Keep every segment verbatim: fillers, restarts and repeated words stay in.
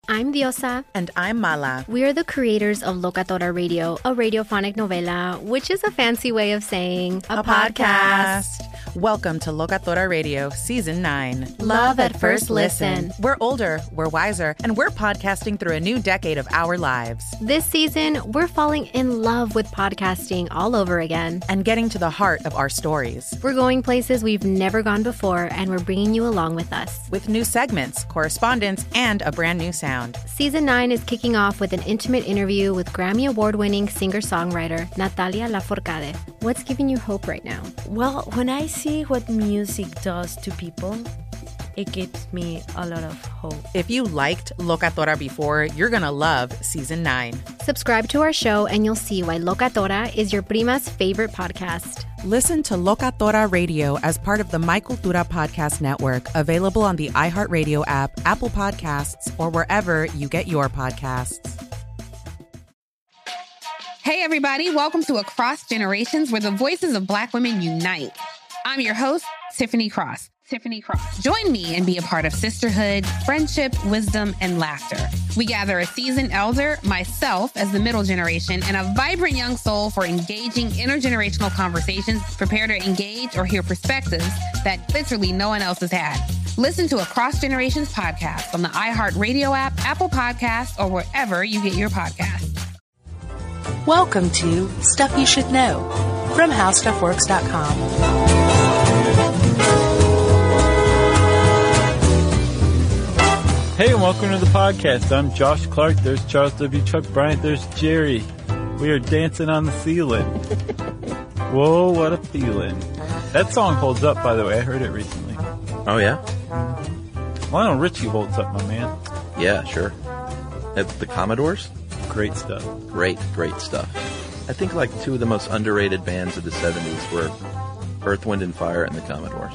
I'm Diosa. And I'm Mala. We are the creators of Locatora Radio, a radiophonic novela, which is a fancy way of saying a, a podcast. podcast. Welcome to Locatora Radio, Season nine. Love at first listen. We're older, we're wiser, and we're podcasting through a new decade of our lives. This season, we're falling in love with podcasting all over again. And getting to the heart of our stories. We're going places we've never gone before, and we're bringing you along with us. With new segments, correspondence, and a brand new sound. Season nine is kicking off with an intimate interview with Grammy Award-winning singer-songwriter Natalia Lafourcade. What's giving you hope right now? Well, when I see what music does to people, it gives me a lot of hope. If you liked Locatora before, you're going to love Season nine. Subscribe to our show and you'll see why Locatora is your prima's favorite podcast. Listen to Locatora Radio as part of the My Cultura Podcast Network, available on the iHeartRadio app, Apple Podcasts, or wherever you get your podcasts. Hey, everybody. Welcome to Across Generations, where the voices of Black women unite. I'm your host, Tiffany Cross. Tiffany Cross. Join me and be a part of sisterhood, friendship, wisdom, and laughter. We gather a seasoned elder, myself as the middle generation, and a vibrant young soul for engaging intergenerational conversations. Prepare to engage or hear perspectives that literally no one else has had. Listen to Across Generations podcast on the iHeartRadio app, Apple Podcasts, or wherever you get your podcasts. Welcome to Stuff You Should Know from How Stuff Works dot com. Hey, and welcome to the podcast. I'm Josh Clark. There's Charles W. Chuck Bryant. There's Jerry. We are dancing on the ceiling. Whoa, what a feeling. That song holds up, by the way. I heard it recently. Oh, yeah? Lionel Richie holds up, my man. Yeah, sure. At the Commodores? Great stuff. Great, great stuff. I think like two of the most underrated bands of the seventies were Earth, Wind and Fire and the Commodores.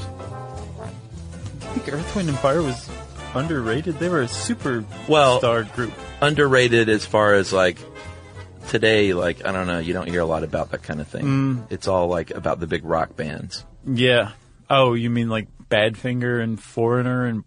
I think Earth, Wind and Fire was underrated. They were a super well, star group. Underrated as far as like today, like, I don't know, you don't hear a lot about that kind of thing. Mm. It's all like about the big rock bands. Yeah. Oh, you mean like Badfinger and Foreigner and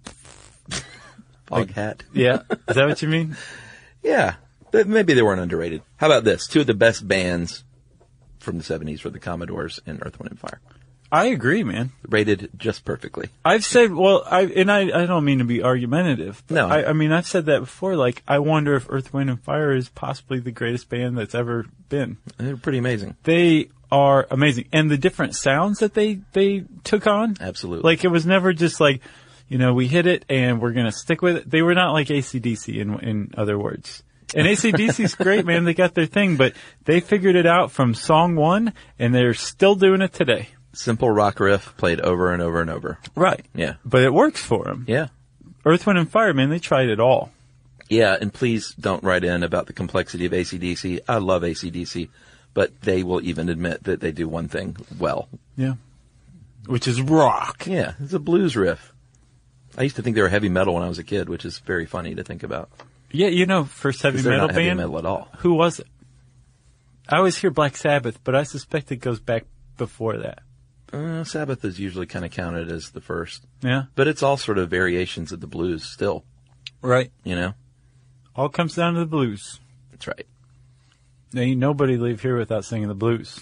Foghat? Yeah. Is that what you mean? Yeah. Maybe they weren't underrated. How about this? Two of the best bands from the seventies were the Commodores and Earth, Wind and Fire. I agree, man. Rated just perfectly. I've said, well, I and I, I don't mean to be argumentative. No. I, I mean, I've said that before. Like, I wonder if Earth, Wind and Fire is possibly the greatest band that's ever been. They're pretty amazing. They are amazing. And the different sounds that they, they took on. Absolutely. Like, it was never just like, you know, we hit it and we're going to stick with it. They were not like A C D C in, in other words. And A C D C's great, man. They got their thing, but they figured it out from song one and they're still doing it today. Simple rock riff played over and over and over. Right. Yeah. But it works for them. Yeah. Earth, Wind and Fire, man, they tried it all. Yeah, and please don't write in about the complexity of A C D C. I love A C D C, but they will even admit that they do one thing well. Yeah. Which is rock. Yeah, it's a blues riff. I used to think they were heavy metal when I was a kid, which is very funny to think about. Yeah, you know, first heavy they're metal not band. Heavy metal at all. Who was it? I always hear Black Sabbath, but I suspect it goes back before that. Uh, Sabbath is usually kind of counted as the first. Yeah. But it's all sort of variations of the blues still. Right. You know? All comes down to the blues. That's right. Ain't nobody leave here without singing the blues.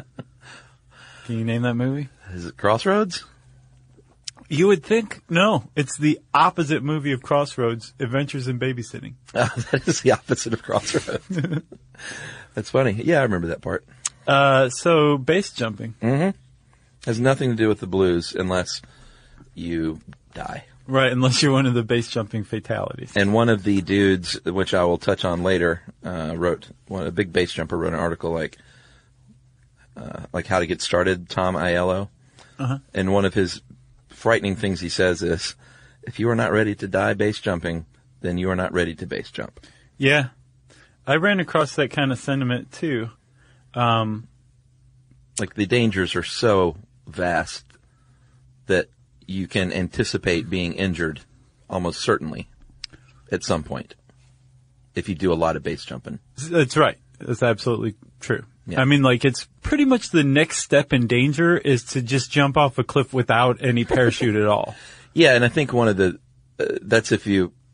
Can you name that movie? Is it Crossroads? You would think, no. It's the opposite movie of Crossroads, Adventures in Babysitting. Oh, that is the opposite of Crossroads. That's funny. Yeah, I remember that part. Uh, so, base jumping. Mm-hmm. Has nothing to do with the blues unless you die. Right, unless you're one of the base jumping fatalities. And one of the dudes, which I will touch on later, uh, wrote, one, a big base jumper wrote an article like, uh, like how to get started, Tom Aiello. Uh-huh. And one of his frightening things he says is, if you are not ready to die base jumping, then you are not ready to base jump. Yeah. I ran across that kind of sentiment too. Um, like the dangers are so vast that you can anticipate being injured almost certainly at some point if you do a lot of base jumping. That's right. That's absolutely true. Yeah. I mean, like, it's pretty much the next step in danger is to just jump off a cliff without any parachute at all. Yeah, and I think one of the, uh, that's if you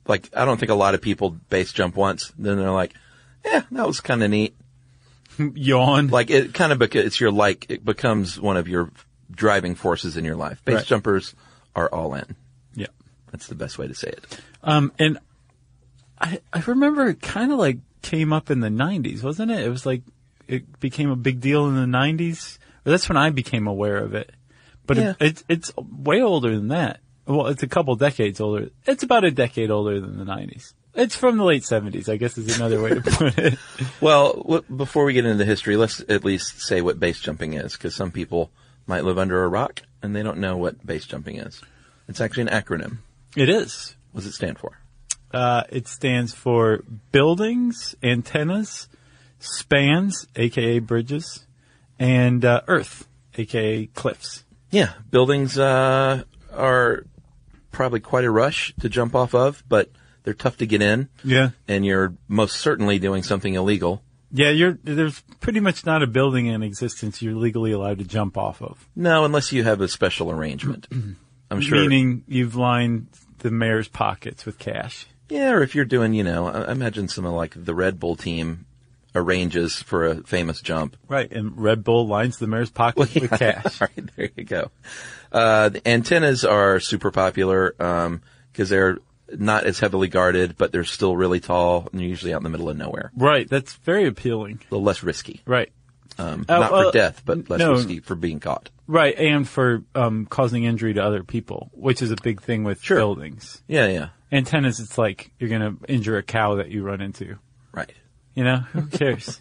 like, I don't think a lot of people base jump once. Then they're like, yeah, that was kind of neat. Yawn. Like, it kind of, beca- it's your like, it becomes one of your driving forces in your life. Base Right. jumpers are all in. Yeah. That's the best way to say it. Um, and I, I remember it kind of like came up in the nineties, wasn't it? It was like, it became a big deal in the nineties. That's when I became aware of it. But Yeah. it, it's, it's way older than that. Well, it's a couple decades older. It's about a decade older than the nineties. It's from the late seventies, I guess is another way to put it. Well, w- before we get into the history, let's at least say what base jumping is, because some people might live under a rock and they don't know what base jumping is. It's actually an acronym. It is. What does it stand for? Uh, it stands for buildings, antennas, spans, aka bridges, and uh, earth, aka cliffs. Yeah, buildings uh, are probably quite a rush to jump off of, but they're tough to get in. Yeah. And you're most certainly doing something illegal. Yeah, you're, there's pretty much not a building in existence you're legally allowed to jump off of. No, unless you have a special arrangement. I'm sure. Meaning you've lined the mayor's pockets with cash. Yeah, or if you're doing, you know, I imagine some of like the Red Bull team arranges for a famous jump. Right, and Red Bull lines the mayor's pockets with cash. All right, there you go. Uh, the antennas are super popular, um, cause they're not as heavily guarded, but they're still really tall and usually out in the middle of nowhere. Right, that's very appealing. A little less risky. Right. Um, Uh, not well, for death, but less no. risky for being caught. Right, and for um, causing injury to other people, which is a big thing with Sure. buildings. Yeah, yeah. Antennas, it's like you're going to injure a cow that you run into. Right. You know, who cares?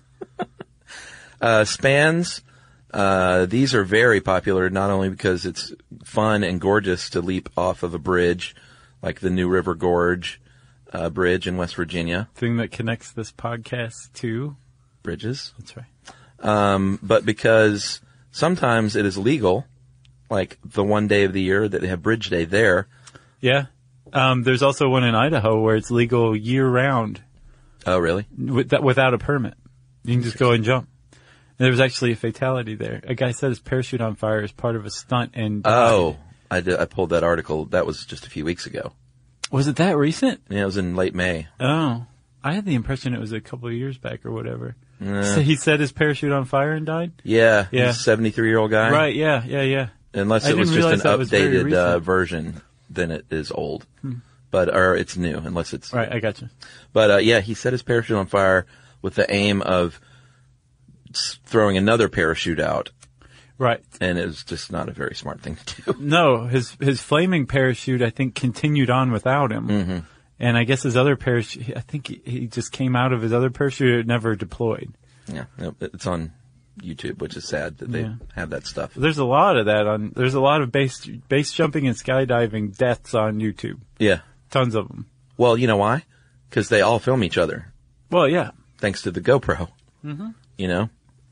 Uh, spans, uh, these are very popular not only because it's fun and gorgeous to leap off of a bridge, like the New River Gorge, uh, bridge in West Virginia. Thing that connects this podcast to Bridges. That's right. Um, but because sometimes it is legal, like the one day of the year that they have Bridge Day there. Yeah. Um, there's also one in Idaho where it's legal year round Oh, really? with that, without a permit. You can just go and jump. And there was actually a fatality there. A guy set his parachute on fire as part of a stunt and died. Oh, I did, I pulled that article. That was just a few weeks ago. Was it that recent? Yeah, it was in late May. Oh. I had the impression it was a couple of years back or whatever. Nah. So he set his parachute on fire and died? Yeah, Yeah. he's a seventy-three-year-old guy. Right, yeah, yeah, yeah. Unless I it was didn't just realize an that was very updated uh, recent. version, then it is old. But, or it's new, unless it's... Right, I got you. But, uh, yeah, he set his parachute on fire with the aim of s- throwing another parachute out, Right. and it was just not a very smart thing to do. No, his his flaming parachute, I think, continued on without him. Mm-hmm. And I guess his other parachute, I think he, he just came out of his other parachute, it never deployed. Yeah, no, it's on YouTube, which is sad that they Yeah. have that stuff. There's a lot of that on, there's a lot of base, base jumping and skydiving deaths on YouTube. Yeah. Tons of them. Well, you know why? Because they all film each other, Well, yeah. thanks to the GoPro. Mm-hmm. You know?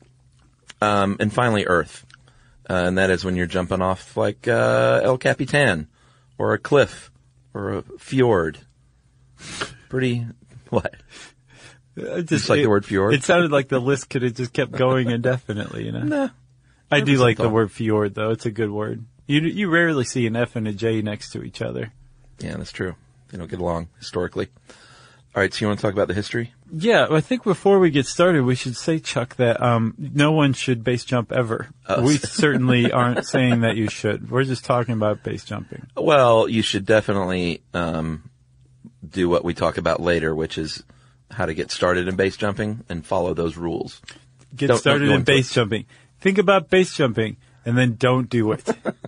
Um, and finally, Earth. Uh, and that is when you're jumping off like, uh, El Capitan, or a cliff, or a fjord. Pretty, what? It Just like the word fjord? It sounded like the list could have just kept going indefinitely, you know? Nah. I do like the thought. word fjord, though. It's a good word. You you rarely see an F and a J next to each other. Yeah, that's true. They don't get along historically. All right, so you want to talk about the history? Yeah, I think before we get started, we should say, Chuck, that um, no one should base jump ever. Oh. We certainly aren't saying that you should. We're just talking about base jumping. Well, you should definitely um, do what we talk about later, which is how to get started in base jumping and follow those rules. Get Don't- started don't go in into base it. jumping. Think about base jumping, and then don't do it.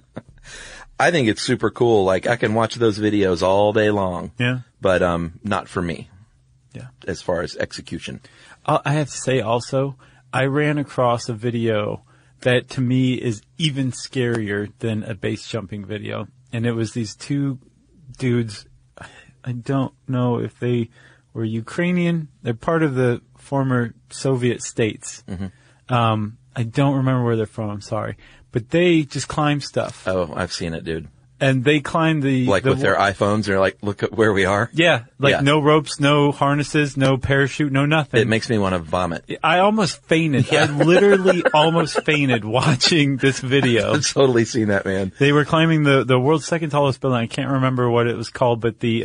I think it's super cool. Like, I can watch those videos all day long. Yeah. But um, not for me Yeah. as far as execution. Uh, I have to say also, I ran across a video that to me is even scarier than a base jumping video. And it was these two dudes. I don't know if they were Ukrainian. They're part of the former Soviet states. Mm-hmm. Um, I don't remember where they're from. I'm sorry. But they just climb stuff. Oh, I've seen it, dude. And they climb the... Like the, with their iPhones, they're like, look at where we are. Yeah. Like Yeah. no ropes, no harnesses, no parachute, no nothing. It makes me want to vomit. I almost fainted. I literally almost fainted watching this video. I've totally seen that, man. They were climbing the, the world's second tallest building. I can't remember what it was called, but the, um,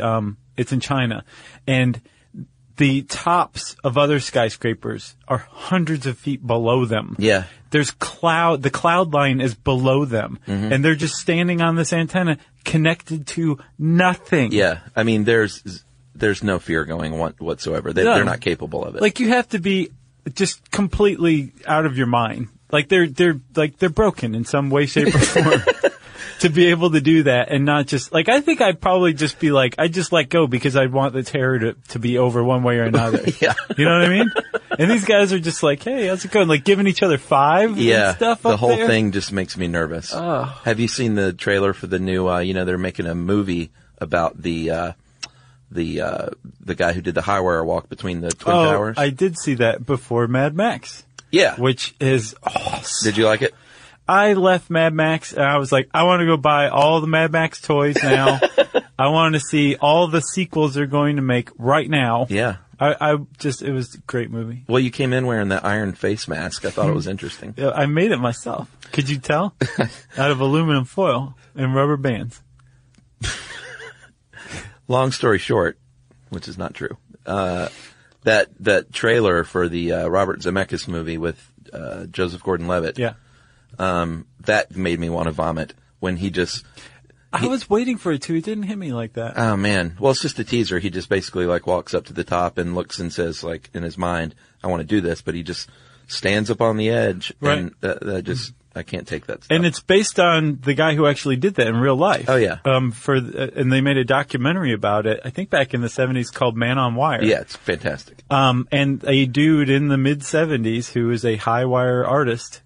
It's in China. And the tops of other skyscrapers are hundreds of feet below them. Yeah. There's cloud, the cloud line is below them. Mm-hmm. And they're just standing on this antenna connected to nothing. Yeah. I mean, there's, there's no fear going on whatsoever. They, No. They're not capable of it. Like, you have to be just completely out of your mind. Like, they're, they're, like, they're broken in some way, shape, or form. To be able to do that and not just, like, I think I'd probably just be like, I'd just let go because I'd want the terror to, to be over one way or another. Yeah. You know what I mean? And these guys are just like, hey, how's it going? Like, giving each other five yeah. and stuff The up whole there. thing just makes me nervous. Oh. Have you seen the trailer for the new, uh, you know, they're making a movie about the, uh, the, uh, the guy who did the high wire walk between the Twin Oh, Towers? I did see that before Mad Max. Yeah. Which is awesome. Did you like it? I left Mad Max and I was like, I want to go buy all the Mad Max toys now. I want to see all the sequels they're going to make right now. Yeah. I, I just, it was a great movie. Well, you came in wearing that iron face mask. I thought it was interesting. Yeah, I made it myself. Could you tell? Out of aluminum foil and rubber bands. Long story short, which is not true, uh, that, that trailer for the, uh, Robert Zemeckis movie with, uh, Joseph Gordon-Levitt. Yeah. Um, that made me want to vomit when he just, I was waiting for it to. It didn't hit me like that. oh man. Well, it's just a teaser. He just basically like walks up to the top and looks and says like in his mind, I want to do this, but he just stands up on the edge. Right. And that, that just, I can't take that stuff. And it's based on the guy who actually did that in real life. Oh, yeah. Um, for, uh, and they made a documentary about it, I think back in the seventies called Man on Wire. Yeah, it's fantastic. Um, and a dude in the mid seventies who is a high wire artist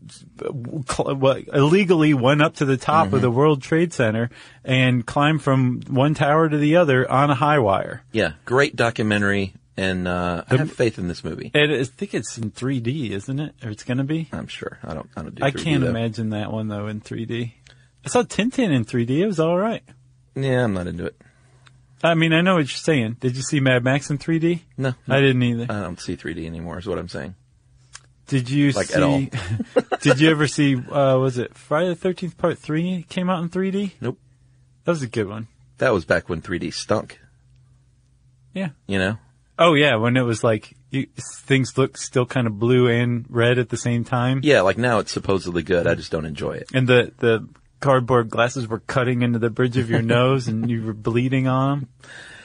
illegally went up to the top Mm-hmm. of the World Trade Center and climbed from one tower to the other on a high wire. Yeah, great documentary, and uh, I have faith in this movie. And I think it's in three D, isn't it? Or it's going to be? I'm sure. I don't. I don't do. I three D, can't though. imagine that one though in three D. I saw Tintin in three D. It was all right. Yeah, I'm not into it. I mean, I know what you're saying. Did you see Mad Max in three D? No, I didn't either. I don't see three D anymore. Is what I'm saying. Did you Like, see? at all. Did you ever see? Uh, was it Friday the thirteenth Part Three came out in three D? Nope. That was a good one. That was back when three D stunk. Yeah. You know. Oh yeah, when it was like you, things looked still kind of blue and red at the same time. Yeah, like now it's supposedly good. I just don't enjoy it. And the the cardboard glasses were cutting into the bridge of your nose, and you were bleeding on them.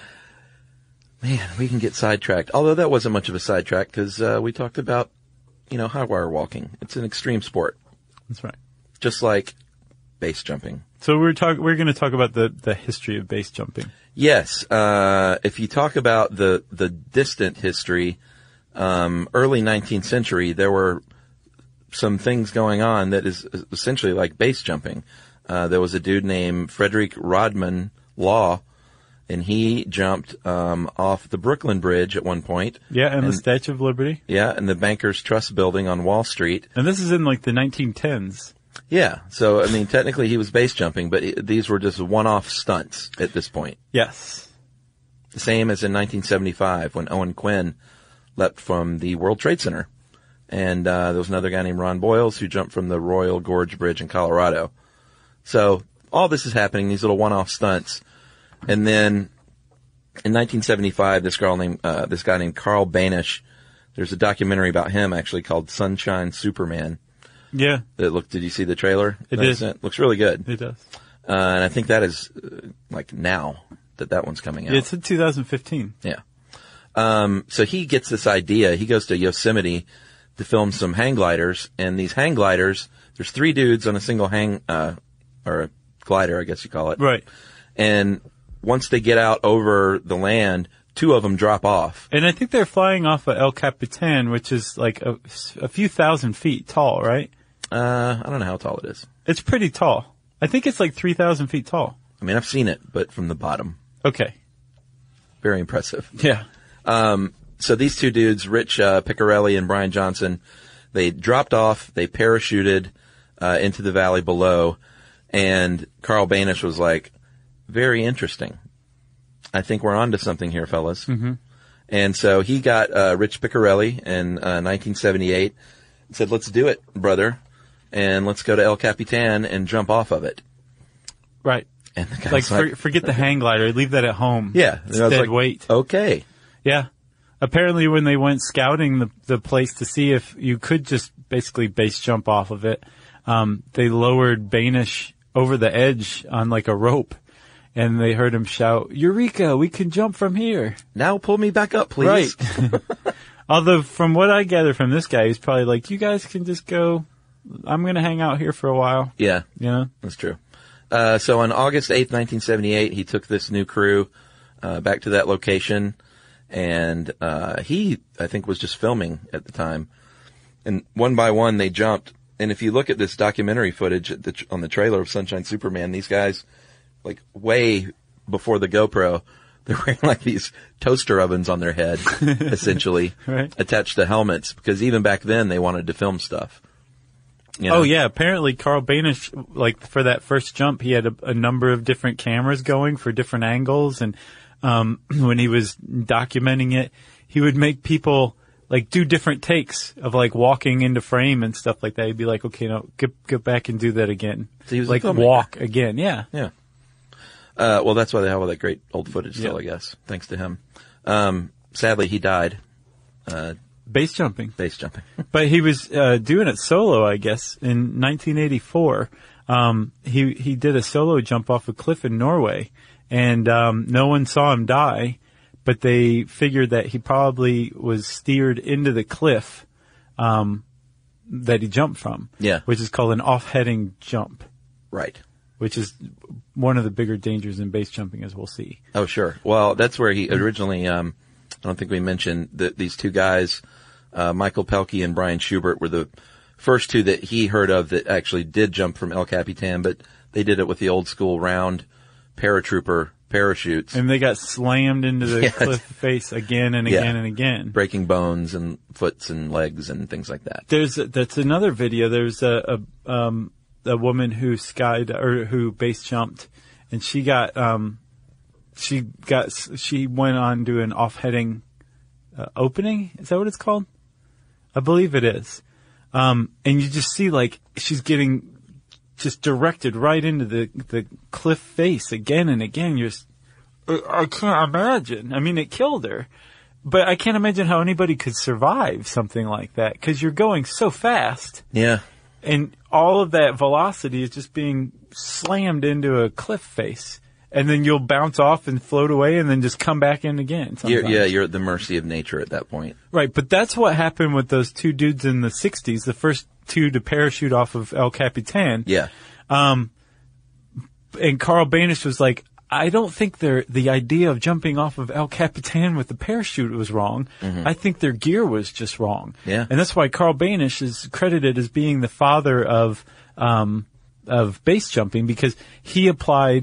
Man, we can get sidetracked. Although that wasn't much of a sidetrack because uh, we talked about, you know, high wire walking. It's an extreme sport, That's right. just like base jumping. So we're talk we're going to talk about the the history of base jumping. Yes, uh, if you talk about the the distant history, um, early nineteenth century, there were some things going on that is essentially like base jumping. Uh, there was a dude named Frederick Rodman Law, and he jumped um, off the Brooklyn Bridge at one point. Yeah, and, and the Statue of Liberty. Yeah, and the Bankers Trust Building on Wall Street. And this is in like the nineteen tens. Yeah, so I mean, technically he was base jumping, but it, these were just one-off stunts at this point. Yes. The same as in nineteen seventy-five when Owen Quinn leapt from the World Trade Center. And uh, there was another guy named Ron Boyles who jumped from the Royal Gorge Bridge in Colorado. So all this is happening, these little one-off stunts. And then in nineteen seventy-five, this girl named, uh, this guy named Carl Banish, there's a documentary about him actually called Sunshine Superman. Yeah, That looked, did you see the trailer? It that I did. sent? Looks really good. it does. Uh, and I think that is uh, like now that that one's coming out. Yeah, it's in two thousand fifteen. Yeah. Um, so he gets this idea. He goes to Yosemite to film some hang gliders, and these hang gliders, there's three dudes on a single hang, uh, or a glider, I guess you call it. Right. And once they get out over the land, two of them drop off. And I think they're flying off of El Capitan, which is like a, a few thousand feet tall, right? Uh, I don't know how tall it is. It's pretty tall. I think it's like three thousand feet tall. I mean, I've seen it, but from the bottom. Okay. Very impressive. Yeah. Um, so these two dudes, Rich uh, Piccarelli and Brian Johnson, they dropped off, they parachuted uh, into the valley below, and Carl Banish was like, very interesting. I think we're onto something here, fellas. Mm-hmm. And so he got uh, Rich Piccarelli in uh, nineteen seventy-eight and said, let's do it, brother, and let's go to El Capitan and jump off of it. Right. And the guy's Like, for, like, forget the hang glider. Leave that at home. yeah. It's And I was dead like, weight. Okay. Yeah. Apparently when they went scouting the, the place to see if you could just basically base jump off of it, um, they lowered Banish over the edge on like a rope. And they heard him shout, "Eureka, we can jump from here." Now pull me back up, please. Right. Although from what I gather from this guy, he's probably like, you guys can just go. I'm going to hang out here for a while. Yeah. You know? That's true. Uh, so on August eighth, nineteen seventy-eight, he took this new crew, uh, back to that location. And, uh, he, I think, was just filming at the time. And one by one, they jumped. And if you look at this documentary footage at the, on the trailer of Sunshine Superman, these guys, like way before the GoPro, they're wearing like these toaster ovens on their head, essentially, Right. attached to helmets, because even back then they wanted to film stuff. You know? Oh yeah, apparently Carl Banish, like for that first jump, he had a, a number of different cameras going for different angles, and um when he was documenting it, he would make people like do different takes of like walking into frame and stuff like that. He'd be like, "Okay, no, get get back and do that again." So he was a like filmmaker. walk again, yeah. Yeah. Uh, well, that's why they have all that great old footage still, Yeah. I guess, thanks to him. Um, sadly, he died, uh, Base jumping. base jumping. But he was uh, doing it solo, I guess, in nineteen eighty-four. Um, he he did a solo jump off a cliff in Norway, and um, no one saw him die. But they figured that he probably was steered into the cliff um, that he jumped from. Yeah. Which is called an off-heading jump, Right. which is one of the bigger dangers in base jumping, as we'll see. Oh, sure. Well, that's where he originally, um, I don't think we mentioned that these two guys, uh, Michael Pelkey and Brian Schubert, were the first two that he heard of that actually did jump from El Capitan, but they did it with the old school round paratrooper parachutes, And they got slammed into the Yeah. cliff face again and Yeah. again and again. breaking bones and foots and legs and things like that. There's that's another video. There's a, a um a woman who skied or who base jumped, and she got um she got she went on to an off-heading uh, opening. Is that what it's called? I believe it is. Um, and you just see like she's getting just directed right into the the cliff face again and again. You're just, I can't imagine. I mean, it killed her. But I can't imagine how anybody could survive something like that, because you're going so fast, Yeah. and all of that velocity is just being slammed into a cliff face, and then you'll bounce off and float away, and then just come back in again. You're, sometimes. yeah, you're at the mercy of nature at that point. Right, but that's what happened with those two dudes in the sixties, the first two to parachute off of El Capitan. Yeah. And Carl Banish was like, I don't think their the idea of jumping off of El Capitan with the parachute was wrong. I think their gear was just wrong. Yeah. And that's why Carl Banish is credited as being the father of um, of base jumping, because he applied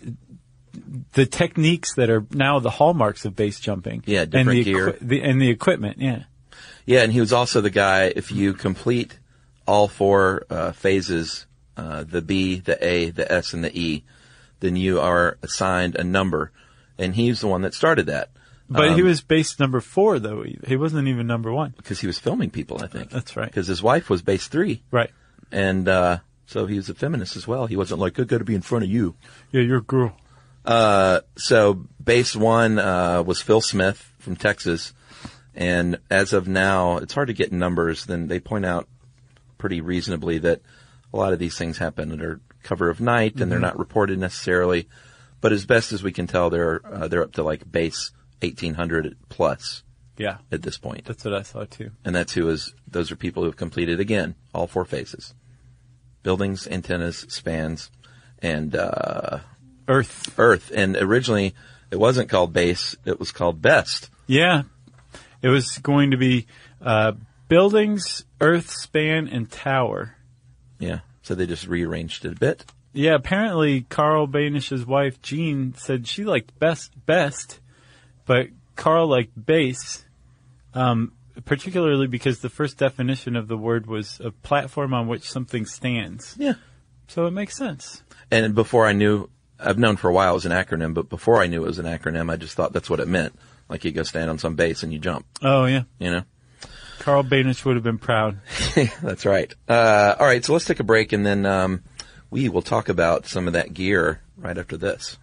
the techniques that are now the hallmarks of base jumping. Yeah, and different the, gear. the, and the equipment, yeah. Yeah, and he was also the guy, if you complete all four uh, phases, uh, the B, the A, the S, and the E, then you are assigned a number. And he's the one that started that. But Um, he was base number four, though. He wasn't even number one. because he was filming people, I think. That's right. Because his wife was base three. Right. And uh, so he was a feminist as well. He wasn't like, I got to be in front of you. Yeah, you're a girl. Uh, so base one uh, was Phil Smith from Texas. And as of now, it's hard to get numbers. Then they point out pretty reasonably that a lot of these things happen under cover of night, and they're not reported necessarily. But as best as we can tell, they're uh, they're up to like base eighteen hundred plus Yeah. at this point. That's what I saw, too. And that's who is, those are people who have completed, again, all four phases. Buildings, antennas, spans, and uh, Earth. Earth. And originally, it wasn't called base, it was called best. Yeah. It was going to be uh, buildings, Earth, span, and tower. Yeah. So they just rearranged it a bit. Yeah, apparently Carl Banish's wife, Jean, said she liked best, best, but Carl liked base, um, particularly because the first definition of the word was a platform on which something stands. Yeah. So it makes sense. And before I knew, I've known for a while it was an acronym, but before I knew it was an acronym, I just thought that's what it meant. Like you go stand on some base and you jump, Oh, yeah. you know? Carl Banish would have been proud. That's right. Uh, all right, so let's take a break, and then um, We will talk about some of that gear right after this.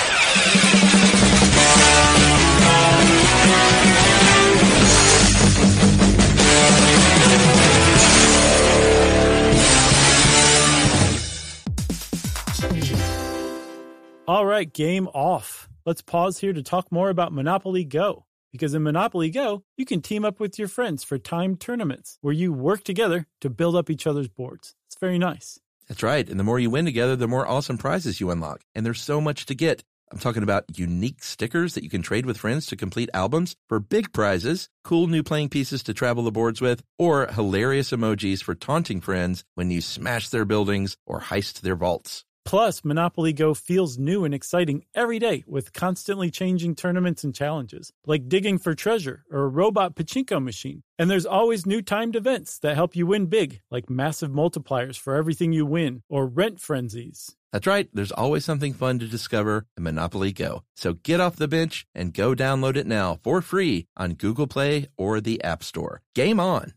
All right, game off. Let's pause here to talk more about Monopoly Go. Because in Monopoly Go, you can team up with your friends for timed tournaments where you work together to build up each other's boards. It's very nice. That's right. And the more you win together, the more awesome prizes you unlock. And there's so much to get. I'm talking about unique stickers that you can trade with friends to complete albums for big prizes, cool new playing pieces to travel the boards with, or hilarious emojis for taunting friends when you smash their buildings or heist their vaults. Plus, Monopoly Go feels new and exciting every day with constantly changing tournaments and challenges, like digging for treasure or a robot pachinko machine. And there's always new timed events that help you win big, like massive multipliers for everything you win or rent frenzies. That's right. There's always something fun to discover in Monopoly Go. So get off the bench and go download it now for free on Google Play or the App Store. Game on!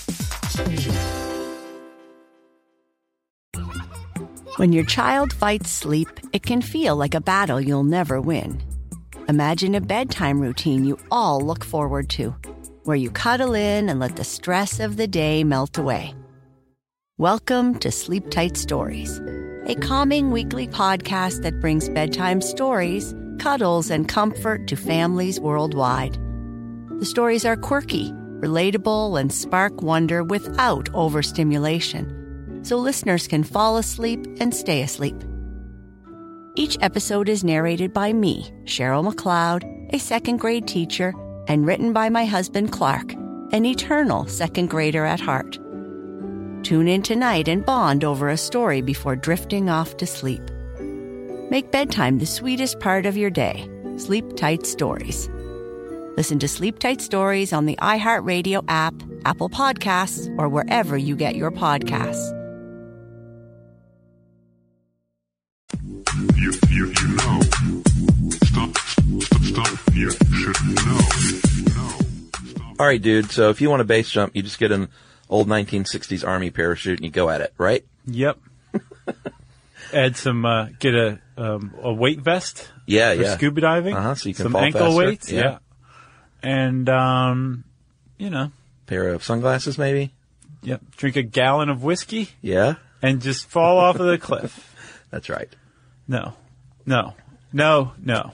When your child fights sleep, it can feel like a battle you'll never win. Imagine a bedtime routine you all look forward to, where you cuddle in and let the stress of the day melt away. Welcome to Sleep Tight Stories, a calming weekly podcast that brings bedtime stories, cuddles, and comfort to families worldwide. The stories are quirky, relatable, and spark wonder without overstimulation, so listeners can fall asleep and stay asleep. Each episode is narrated by me, Cheryl McLeod, a second grade teacher, and written by my husband Clark, an eternal second grader at heart. Tune in tonight and bond over a story before drifting off to sleep. Make bedtime the sweetest part of your day. Sleep Tight Stories. Listen to Sleep Tight Stories on the iHeartRadio app, Apple Podcasts, or wherever you get your podcasts. You, you, you know. Stop, stop, stop. You should know. know. All right, dude. So if you want to base jump, you just get an old nineteen sixties Army parachute and you go at it, right? Yep. Add some, uh, get a um, a weight vest. Yeah, for yeah. Scuba diving. Uh-huh, so you can some fall ankle faster. weights. Yeah. yeah. And, um, you know. Pair of sunglasses, maybe? Yep. Drink a gallon of whiskey. Yeah. And just fall off of the cliff. That's right. No. No. No. No.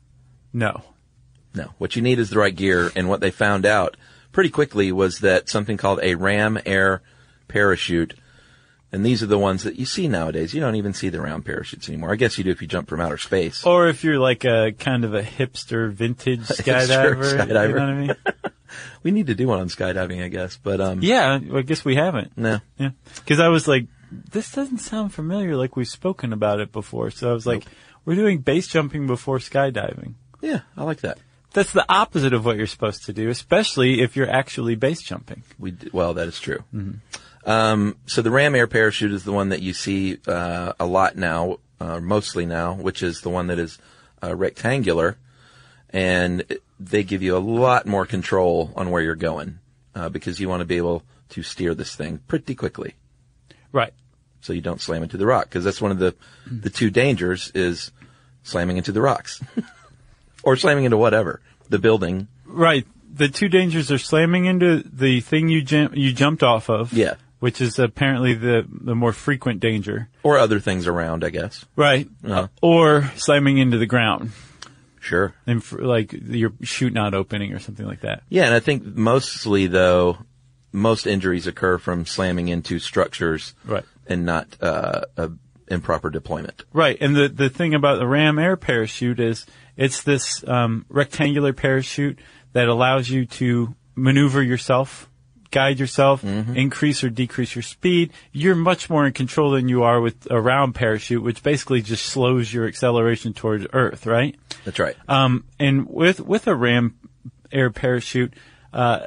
No. No. What you need is the right gear, and what they found out pretty quickly was that something called a Ram Air parachute, and these are the ones that you see nowadays. You don't even see the round parachutes anymore. I guess you do if you jump from outer space. Or if you're like a kind of a hipster vintage skydiver. Hipster skydiver. You know what I mean? We need to do one on skydiving, I guess. But um, yeah, I guess we haven't. No. Yeah. Because I was like, this doesn't sound familiar like we've spoken about it before. So I was like, nope. We're doing base jumping before skydiving. Yeah, I like that. That's the opposite of what you're supposed to do, especially if you're actually base jumping. We d- Well, that is true. Mm-hmm. Um, so the Ram Air parachute is the one that you see uh, a lot now, uh, mostly now, which is the one that is uh, rectangular, and they give you a lot more control on where you're going uh, because you want to be able to steer this thing pretty quickly. Right. So you don't slam into the rock, because that's one of the the two dangers is slamming into the rocks or slamming into whatever, the building. Right. The two dangers are slamming into the thing you jam- you jumped off of. Yeah. Which is apparently the the more frequent danger. Or other things around, I guess. Right. Uh-huh. Or slamming into the ground. Sure. And for, like your chute not opening or something like that. Yeah, and I think mostly, though, most injuries occur from slamming into structures. Right. And not uh, a improper deployment. Right. And the, the thing about the Ram Air parachute is it's this um, rectangular parachute that allows you to maneuver yourself, guide yourself, mm-hmm. increase or decrease your speed. You're much more in control than you are with a round parachute, which basically just slows your acceleration towards Earth, right? That's right. Um, and with, with a Ram Air parachute, uh,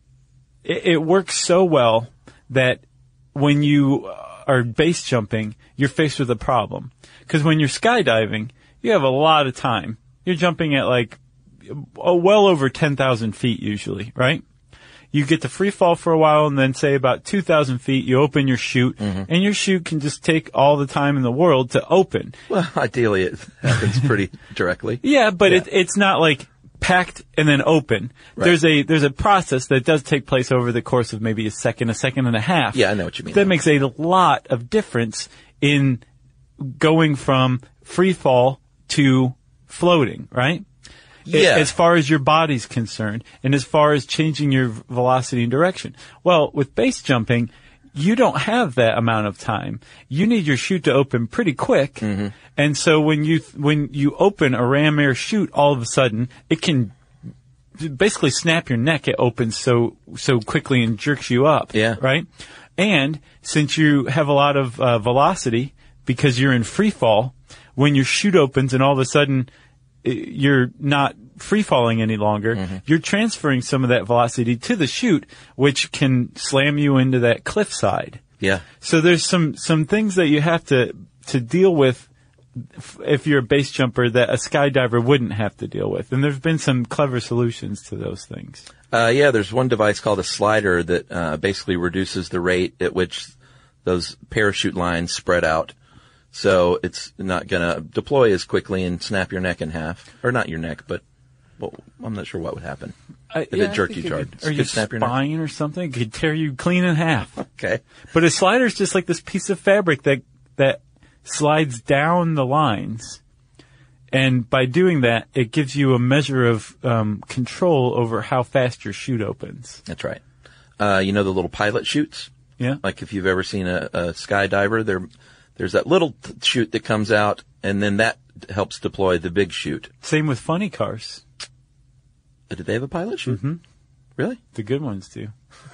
it, it works so well that when you are base jumping, you're faced with a problem. Because when you're skydiving, you have a lot of time. You're jumping at like oh, well over ten thousand feet usually, right? you get to free fall for a while, and then say about two thousand feet, you open your chute, Mm-hmm. and your chute can just take all the time in the world to open. Well, ideally it happens pretty directly. Yeah, but Yeah. It, it's not like packed and then open. Right. There's a there's a process that does take place over the course of maybe a second, a second and a half. Yeah, I know what you mean. That makes a lot of difference in going from free fall to floating, right? Yeah. As far as your body's concerned, and as far as changing your velocity and direction. Well, with base jumping, you don't have that amount of time. You need your chute to open pretty quick. Mm-hmm. And so when you, when you open a ram air chute, all of a sudden, it can basically snap your neck. It opens so, so quickly and jerks you up. Yeah. Right? And since you have a lot of uh, velocity because you're in free fall, when your chute opens and all of a sudden uh, you're not free falling any longer, Mm-hmm. you're transferring some of that velocity to the chute, which can slam you into that cliffside. Yeah. So there's some, some things that you have to, to deal with f- if you're a base jumper that a skydiver wouldn't have to deal with. And there's been some clever solutions to those things. Uh, yeah, there's one device called a slider that uh, basically reduces the rate at which those parachute lines spread out. So it's not going to deploy as quickly and snap your neck in half. Or not your neck, but well, I'm not sure what would happen I, if yeah, it jerked I you think it hard. could- Or Could your snap your neck. spine or something. It could tear you clean in half. Okay. But a slider is just like this piece of fabric that that slides down the lines. And by doing that, it gives you a measure of um, control over how fast your chute opens. That's right. Uh, you know the little pilot chutes? Yeah. Like if you've ever seen a, a skydiver, there, there's that little t- chute that comes out, and then that helps deploy the big chute. Same with funny cars. Uh, Did they have a pilot chute? Mm-hmm. Really? The good ones do.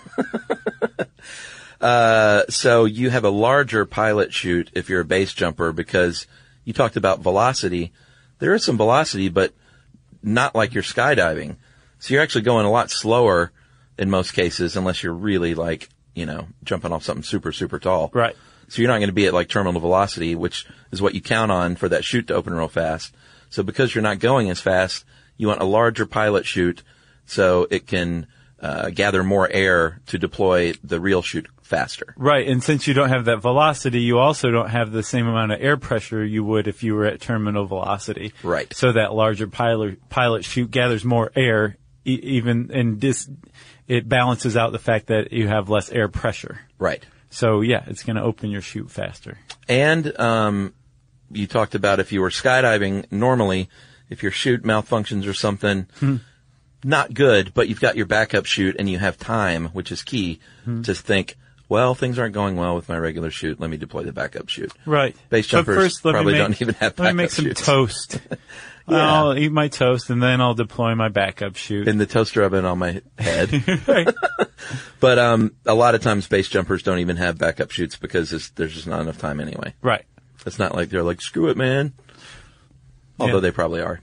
Uh, so you have a larger pilot chute if you're a base jumper because you talked about velocity. There is some velocity, but not like you're skydiving. So you're actually going a lot slower in most cases unless you're really like, you know, jumping off something super, super tall. Right. So you're not going to be at like terminal velocity, which is what you count on for that chute to open real fast. So because you're not going as fast, you want a larger pilot chute so it can uh, gather more air to deploy the real chute faster. Right, and since you don't have that velocity, you also don't have the same amount of air pressure you would if you were at terminal velocity. Right. So that larger pilot pilot chute gathers more air, e- even and this it balances out the fact that you have less air pressure. Right. So yeah, it's going to open your chute faster. And um, you talked about if you were skydiving normally, if your chute malfunctions or something, Hmm. not good, but you've got your backup chute and you have time, which is key, Hmm. to think, well, things aren't going well with my regular chute. Let me deploy the backup chute. Right. Base But jumpers first, let me probably make- don't even have backup Let me make some chutes. toast. Yeah. I'll eat my toast and then I'll deploy my backup chute. In the toaster oven on my head. Right. But um, a lot of times base jumpers don't even have backup chutes because it's, there's just not enough time anyway. Right. It's not like they're like, screw it, man. Although Yeah. they probably are.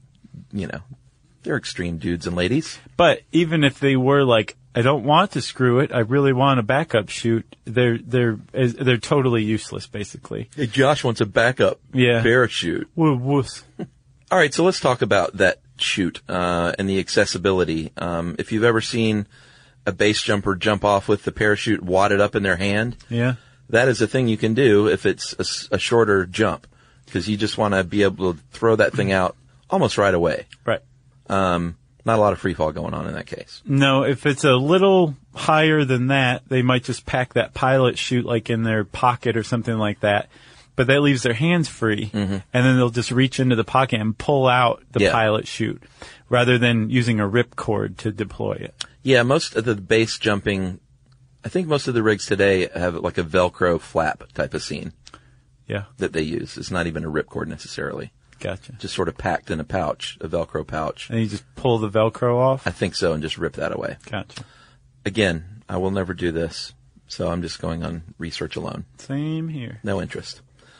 You know, they're extreme dudes and ladies. But even if they were like, I don't want to screw it, I really want a backup chute, they're, they're, they're totally useless, basically. Hey, Josh wants a backup Yeah. parachute. Woo- woos. All right, so let's talk about that chute uh, and the accessibility. Um, if you've ever seen a base jumper jump off with the parachute wadded up in their hand, Yeah. that is a thing you can do if it's a, s- a shorter jump because you just want to be able to throw that thing out almost right away. Right. Um, not a lot of free fall going on in that case. No, if it's a little higher than that, they might just pack that pilot chute like in their pocket or something like that. But that leaves their hands free, and then they'll just reach into the pocket and pull out the Yeah. pilot chute, rather than using a rip cord to deploy it. Yeah, most of the base jumping, I think most of the rigs today have like a Velcro flap type of scene Yeah, that they use. It's not even a ripcord necessarily. gotcha. Just sort of packed in a pouch, a Velcro pouch. And you just pull the Velcro off? I think so, and just rip that away. Gotcha. Again, I will never do this, so I'm just going on research alone. Same here. No interest.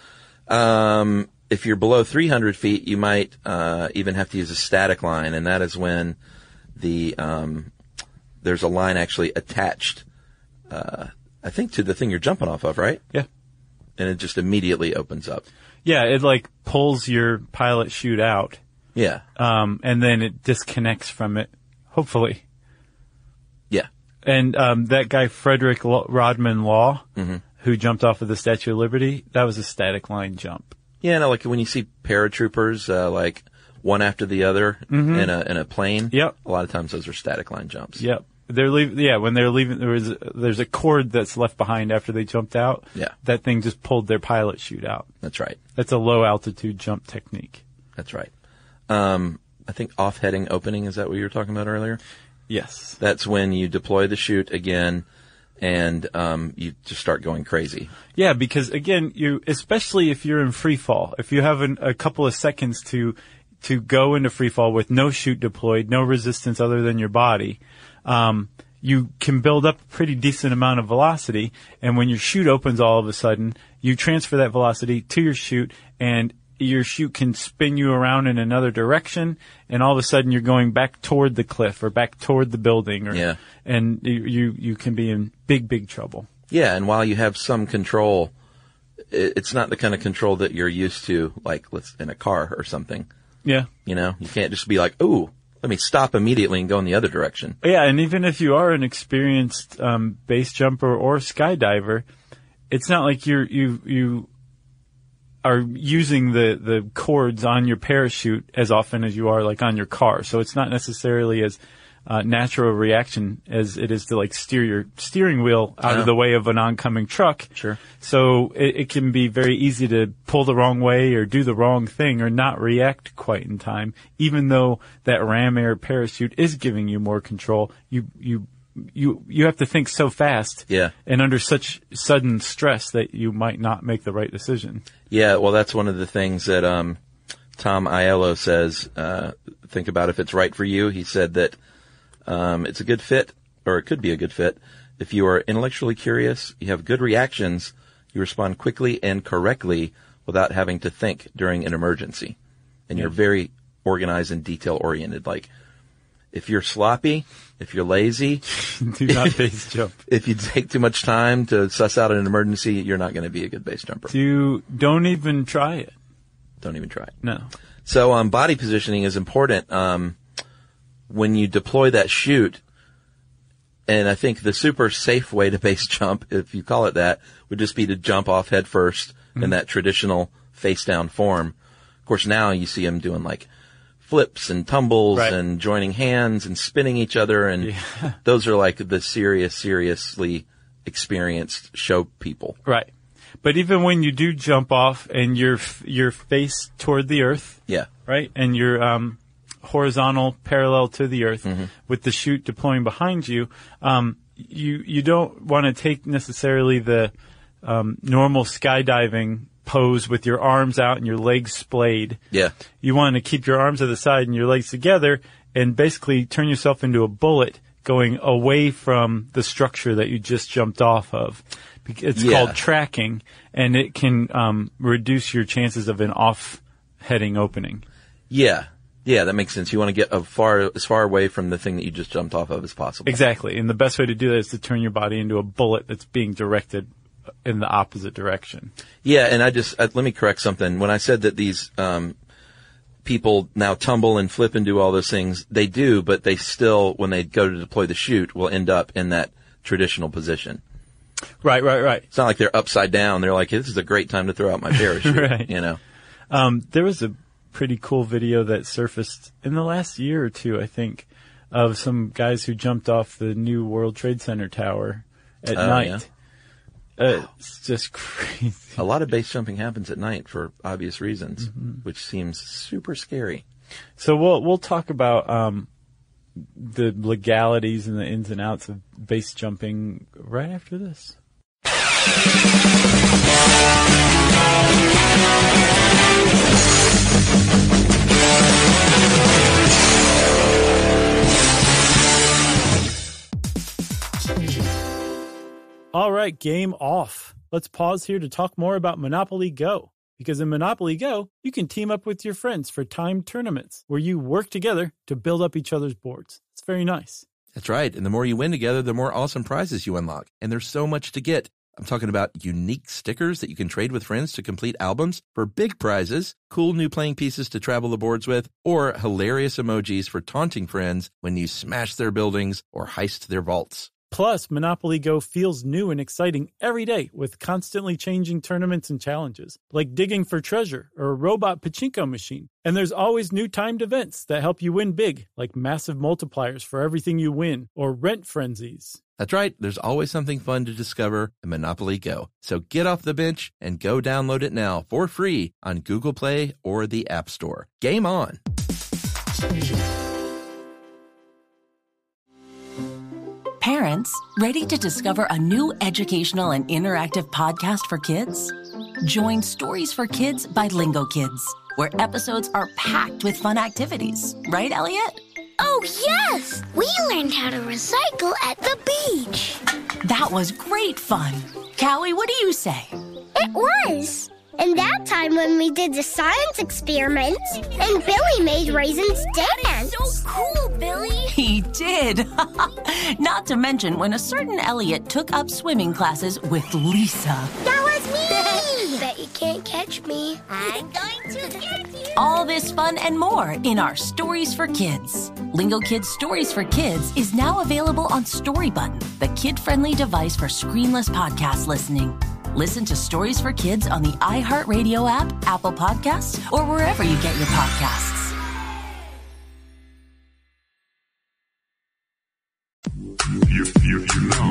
Um, if you're below three hundred feet, you might uh, even have to use a static line, and that is when the um, there's a line actually attached, uh, I think, to the thing you're jumping off of, right? Yeah. And it just immediately opens up. Yeah, it like pulls your pilot chute out, Yeah. um, and then it disconnects from it, hopefully. Yeah. And um, that guy, Frederick Lo- Rodman Law, Mm-hmm. who jumped off of the Statue of Liberty, that was a static line jump. Yeah, no, like when you see paratroopers, uh, like one after the other Mhm. in a in a plane. Yep. A lot of times those are static line jumps. Yep. They're leaving, yeah, when they're leaving, there was, there's a cord that's left behind after they jumped out. Yeah. That thing just pulled their pilot chute out. That's right. That's a low altitude jump technique. That's right. Um, I think off-heading opening, is that what you were talking about earlier? Yes. That's when you deploy the chute again and um, you just start going crazy. Yeah, because again, you, especially if you're in free fall, if you have an, a couple of seconds to, to go into free fall with no chute deployed, no resistance other than your body, um, you can build up a pretty decent amount of velocity. And when your chute opens all of a sudden, you transfer that velocity to your chute, and your chute can spin you around in another direction, and all of a sudden you're going back toward the cliff or back toward the building, or, Yeah. and you, you, you can be in big, big trouble. Yeah, and while you have some control, it, it's not the kind of control that you're used to, like let's in a car or something. Yeah. You know, you can't just be like, ooh, let me stop immediately and go in the other direction. Yeah, and even if you are an experienced um, base jumper or skydiver, it's not like you're you you are using the the cords on your parachute as often as you are like on your car. So it's not necessarily as uh, natural a reaction as it is to like steer your steering wheel out Yeah. of the way of an oncoming truck. Sure. So it, it can be very easy to pull the wrong way or do the wrong thing or not react quite in time, even though that ram air parachute is giving you more control. You you you you have to think so fast, Yeah. and under such sudden stress that you might not make the right decision. Yeah, well, that's one of the things that um, Tom Aiello says. Uh, think about if it's right for you. He said that um, it's a good fit, or it could be a good fit, if you are intellectually curious, you have good reactions, you respond quickly and correctly without having to think during an emergency, and you're very organized and detail-oriented. Like, if you're sloppy, if you're lazy, Do not base jump. if you take too much time to suss out an emergency, you're not going to be a good base jumper. You don't even try it. Don't even try it. No. So um, body positioning is important um, when you deploy that chute. And I think the super safe way to base jump, if you call it that, would just be to jump off head first Mm-hmm. in that traditional face down form. Of course, now you see them doing like flips and tumbles Right. and joining hands and spinning each other. And Yeah. those are like the serious, seriously experienced show people. Right. But even when you do jump off and you're f- you're face toward the earth, Yeah. right, and you're um, horizontal, parallel to the earth, Mm-hmm. with the chute deploying behind you, um, you you don't want to take necessarily the um, normal skydiving pose with your arms out and your legs splayed. Yeah. You want to keep your arms to the side and your legs together, and basically turn yourself into a bullet going away from the structure that you just jumped off of. Bec- It's Yeah. called tracking, and it can um, reduce your chances of an off-heading opening. Yeah. Yeah, that makes sense. You want to get a far, as far away from the thing that you just jumped off of as possible. Exactly, and the best way to do that is to turn your body into a bullet that's being directed in the opposite direction. Yeah, and I just, uh, let me correct something. When I said that these um, people now tumble and flip and do all those things, they do, but they still, when they go to deploy the chute, will end up in that traditional position. Right, right, right. It's not like they're upside down. They're like, this is a great time to throw out my parachute. Right. You know? Um, there was a pretty cool video that surfaced in the last year or two, I think, of some guys who jumped off the new World Trade Center tower at Oh, night. yeah? Uh, it's just crazy. A lot of base jumping happens at night for obvious reasons, Mm-hmm. which seems super scary. So we'll we'll talk about um, the legalities and the ins and outs of base jumping right after this. All right, game off. Let's pause here to talk more about Monopoly Go. Because in Monopoly Go, you can team up with your friends for timed tournaments where you work together to build up each other's boards. It's very nice. That's right. And the more you win together, the more awesome prizes you unlock. And there's so much to get. I'm talking about unique stickers that you can trade with friends to complete albums for big prizes, cool new playing pieces to travel the boards with, or hilarious emojis for taunting friends when you smash their buildings or heist their vaults. Plus, Monopoly Go feels new and exciting every day with constantly changing tournaments and challenges, like digging for treasure or a robot pachinko machine. And there's always new timed events that help you win big, like massive multipliers for everything you win or rent frenzies. That's right. There's always something fun to discover in Monopoly Go. So get off the bench and go download it now for free on Google Play or the App Store. Game on. Parents, ready to discover a new educational and interactive podcast for kids? Join Stories for Kids by Lingo Kids, where episodes are packed with fun activities. Right, Elliot? Oh, yes! We learned how to recycle at the beach. That was great fun. Callie, what do you say? It was. And that time when we did the science experiments and Billy made raisins dance. So cool, Billy. He did. Not to mention when a certain Elliot took up swimming classes with Lisa. That was me. Bet you can't catch me. I'm going to get you. All this fun and more in our Stories for Kids. Lingo Kids Stories for Kids is now available on Story Button, the kid-friendly device for screenless podcast listening. Listen to Stories for Kids on the iHeartRadio app, Apple Podcasts, or wherever you get your podcasts. You, you, you know.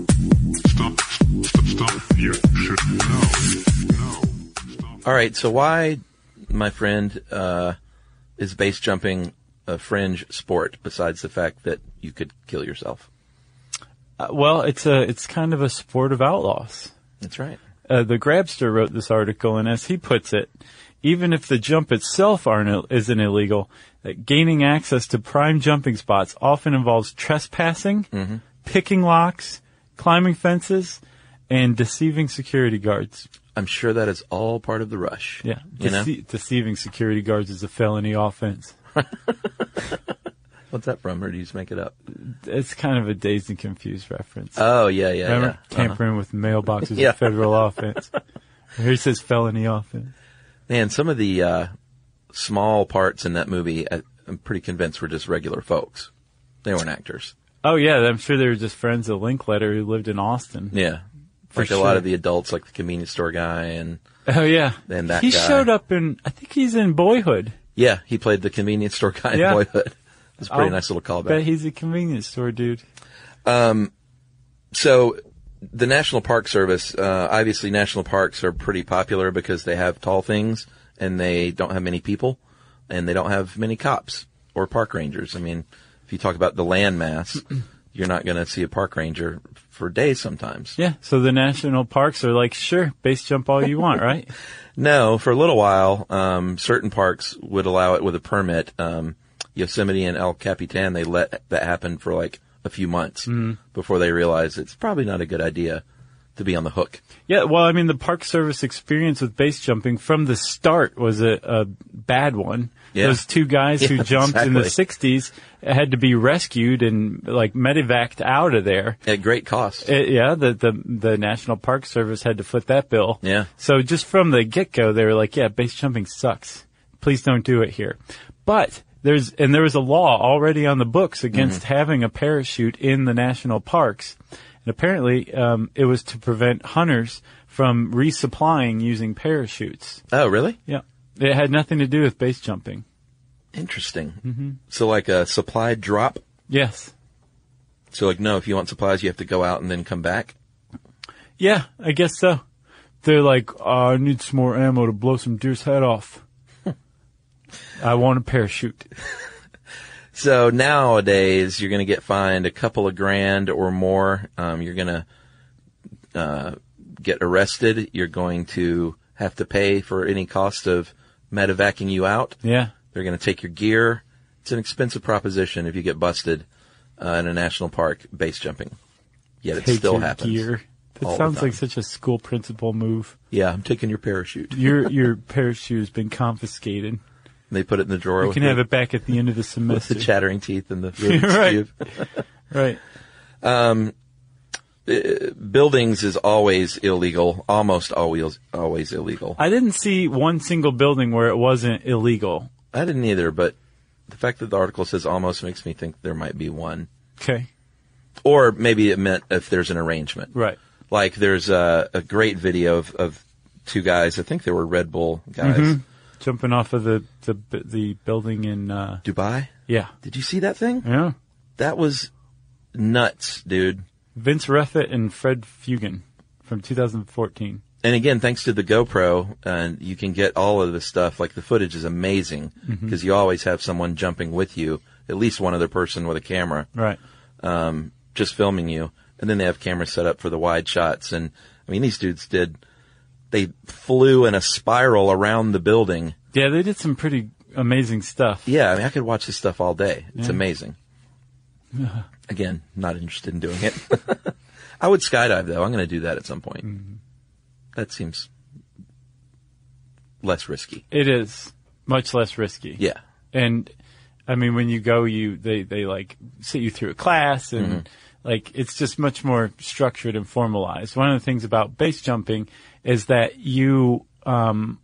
Stop, stop, stop. You should know. No. Stop. All right, so why, my friend, uh, is base jumping a fringe sport besides the fact that you could kill yourself? Uh, well, it's a it's kind of a sport of outlaws. That's right. Uh, the Grabster wrote this article, and as he puts it, even if the jump itself aren't, isn't illegal, that gaining access to prime jumping spots often involves trespassing, mm-hmm. picking locks, climbing fences, and deceiving security guards. I'm sure that is all part of the rush. Yeah, you know? Dece- deceiving security guards is a felony offense. What's that from, or do you just make it up? It's kind of a Dazed and Confused reference. Oh, yeah, yeah, Remember? yeah. Tampering uh-huh. with mailboxes yeah. is a federal offense. Here it says felony offense. Man, some of the uh, small parts in that movie, I, I'm pretty convinced were just regular folks. They weren't actors. Oh, yeah, I'm sure they were just friends of Linkletter who lived in Austin. Yeah. For like sure. a lot of the adults, like the convenience store guy and... Oh, yeah. And that he guy. showed up in, I think he's in Boyhood. Yeah, he played the convenience store guy yeah. in Boyhood. It's a pretty I'll nice little callback. Bet he's a convenience store dude. Um, so the National Park Service, uh, obviously national parks are pretty popular because they have tall things and they don't have many people and they don't have many cops or park rangers. I mean, if you talk about the land mass, you're not going to see a park ranger for days sometimes. Yeah. So the national parks are like, sure, base jump all you want, right? No, for a little while, um, certain parks would allow it with a permit. Um, Yosemite and El Capitan, they let that happen for like a few months mm-hmm. before they realized it's probably not a good idea to be on the hook. Yeah, well, I mean, the Park Service experience with base jumping from the start was a, a bad one. Yeah. Those two guys who yeah, jumped exactly. in the sixties had to be rescued and like medevaced out of there. At great cost. It, yeah, the, the the National Park Service had to foot that bill. Yeah. So just from the get-go, they were like, yeah, base jumping sucks. Please don't do it here. But there's, and there was a law already on the books against mm-hmm. having a parachute in the national parks. And apparently, um, it was to prevent hunters from resupplying using parachutes. Oh, really? Yeah. It had nothing to do with base jumping. Interesting. Mm-hmm. So like a supply drop? Yes. So like, no, if you want supplies, you have to go out and then come back? Yeah, I guess so. They're like, oh, I need some more ammo to blow some deer's head off. I want a parachute. So nowadays, you're going to get fined a couple of grand or more. Um, you're going to uh, get arrested. You're going to have to pay for any cost of medevacing you out. Yeah. They're going to take your gear. It's an expensive proposition if you get busted uh, in a national park base jumping. Yet it Take still your happens. Gear. That sounds like such a school principal move. Yeah, I'm taking your parachute. Your your parachute has been confiscated. They put it in the drawer. You with can the, have it back at the end of the semester. With the chattering teeth and the Rubik's right. Cube. Right. Um, uh, buildings is always illegal. Almost always always illegal. I didn't see one single building where it wasn't illegal. I didn't either, but the fact that the article says almost makes me think there might be one. Okay. Or maybe it meant if there's an arrangement. Right. Like there's a, a great video of, of two guys. I think they were Red Bull guys. Mm-hmm. Jumping off of the, the, the building in, uh, Dubai? Yeah. Did you see that thing? Yeah. That was nuts, dude. Vince Reffitt and Fred Fugan from two thousand fourteen. And again, thanks to the GoPro, uh, you can get all of this stuff. Like the footage is amazing because Mm-hmm. you always have someone jumping with you, at least one other person with a camera. Right. Um, just filming you. And then they have cameras set up for the wide shots. And I mean, these dudes did, they flew in a spiral around the building. Yeah, they did some pretty amazing stuff. Yeah, I mean, I could watch this stuff all day. It's Yeah. amazing. Again, not interested in doing it. I would skydive though. I'm going to do that at some point. Mm-hmm. That seems less risky. It is much less risky. Yeah. And I mean, when you go, you, they, they like sit you through a class and Mm-hmm. like, it's just much more structured and formalized. One of the things about base jumping is that you, um,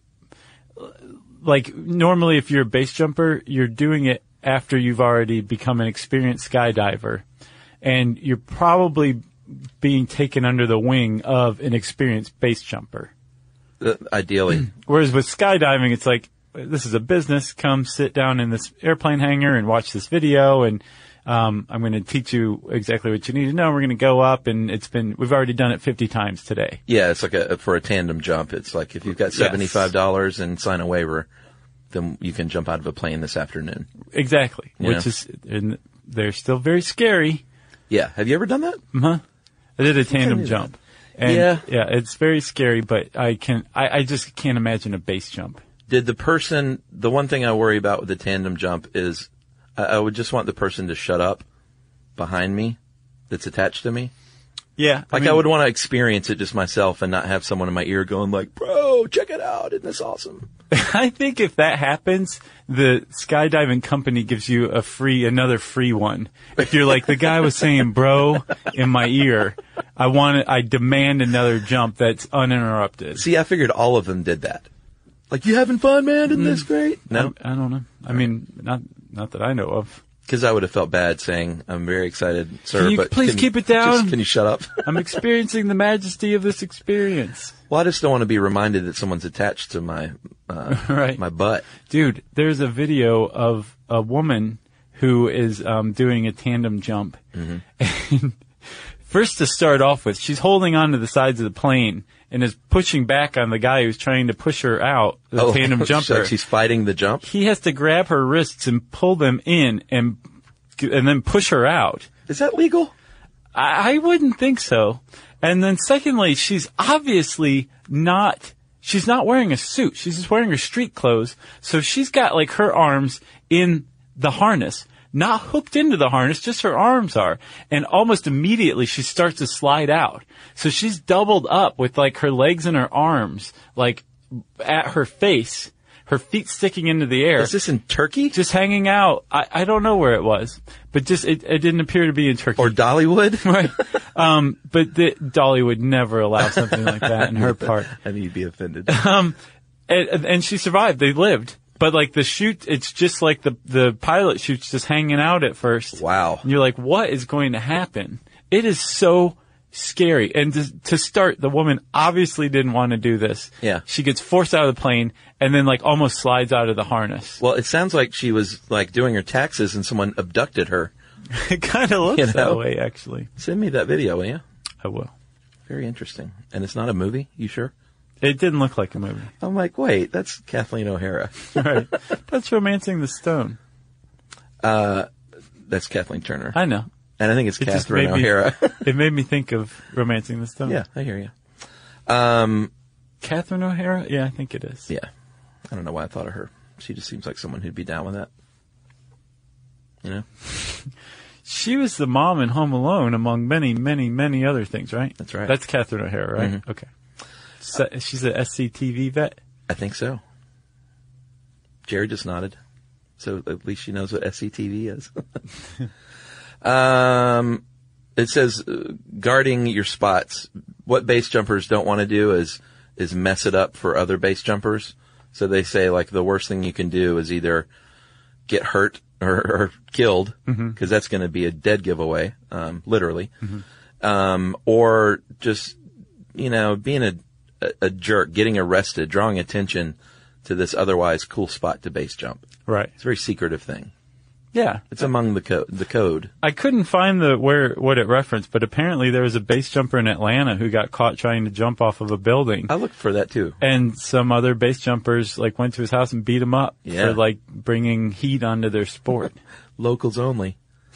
like normally if you're a base jumper, you're doing it after you've already become an experienced skydiver, and you're probably being taken under the wing of an experienced base jumper. Uh, ideally. Whereas with skydiving, it's like, this is a business. Come sit down in this airplane hangar and watch this video, and um, I'm going to teach you exactly what you need to know. We're going to go up, and it's been we've already done it fifty times today. Yeah, it's like a, for a tandem jump. It's like if you've got seventy-five dollars and sign a waiver, then you can jump out of a plane this afternoon. Exactly. You Which know? is, and they're still very scary. Yeah. Have you ever done that? Uh-huh. I did a I tandem knew jump. that. And Yeah. Yeah, it's very scary, but I can, I, I just can't imagine a base jump. Did the person, the one thing I worry about with the tandem jump is I, I would just want the person to shut up behind me that's attached to me. Yeah. Like I, mean, would want to experience it just myself and not have someone in my ear going like, bro, check it out. Isn't this awesome? I think if that happens, the skydiving company gives you a free, another free one. If you're like, the guy was saying, bro, in my ear, I want it, I demand another jump that's uninterrupted. See, I figured all of them did that. Like, you having fun, man? Isn't this great? No, I, I don't know. I mean, not, not that I know of. because I would have felt bad saying, I'm very excited, sir, Can you but please can, keep it down? Just, can you shut up? I'm experiencing the majesty of this experience. Well, I just don't want to be reminded that someone's attached to my, uh, Right. my butt. Dude, there's a video of a woman who is um, doing a tandem jump. Mm-hmm. And first, to start off with, she's holding onto the sides of the plane and is pushing back on the guy who's trying to push her out, the Oh, tandem jumper. so she's fighting the jump? He has to grab her wrists and pull them in and and then push her out. Is that legal? I, I wouldn't think so. And then secondly, she's obviously not, she's not wearing a suit. She's just wearing her street clothes. So she's got like her arms in the harness, not hooked into the harness, just her arms are. And almost immediately she starts to slide out. So she's doubled up with like her legs and her arms, like at her face, her feet sticking into the air. Is this in Turkey? Just hanging out. I, I don't know where it was, but just, it, it didn't appear to be in Turkey. Or Dollywood? Right. Um, but the, Dolly would never allow something like that in her part. I think you'd be offended. Um, and, and she survived. They lived. But like the chute, it's just like the, the pilot chute's just hanging out at first. Wow. And you're like, what is going to happen? It is so scary. And to, to start, the woman obviously didn't want to do this. Yeah. She gets forced out of the plane and then like almost slides out of the harness. Well, it sounds like she was like doing her taxes and someone abducted her. It kind of looks You know? that way, actually. Send me that video, will you? I will. Very interesting. And it's not a movie? You sure? It didn't look like a movie. I'm like, wait, that's Kathleen O'Hara. Right. That's Romancing the Stone. Uh, that's Kathleen Turner. I know. And I think it's It just Catherine made me- O'Hara. It made me think of Romancing the Stone. Yeah, I hear you. Um, Catherine O'Hara? Yeah, I think it is. yeah. I don't know why I thought of her. She just seems like someone who'd be down with that. You know? She was the mom in Home Alone, among many, many, many other things, right? That's right. That's Catherine O'Hara, right? Mhm. Okay. So, she's an S C T V vet? I think so. Jerry just nodded. So at least she knows what S C T V is. um, it says uh, guarding your spots. What base jumpers don't want to do is is mess it up for other base jumpers. So they say like the worst thing you can do is either get hurt or, or killed, because Mhm. that's going to be a dead giveaway, um, literally. Mhm. Um, or just, you know, being a, a, a jerk, getting arrested, drawing attention to this otherwise cool spot to base jump. Right. It's a very secretive thing. Yeah. It's among the code, the code. I couldn't find the where what it referenced, but apparently there was a base jumper in Atlanta who got caught trying to jump off of a building. I looked for that too. And some other base jumpers like went to his house and beat him up Yeah. for like bringing heat onto their sport. Locals only.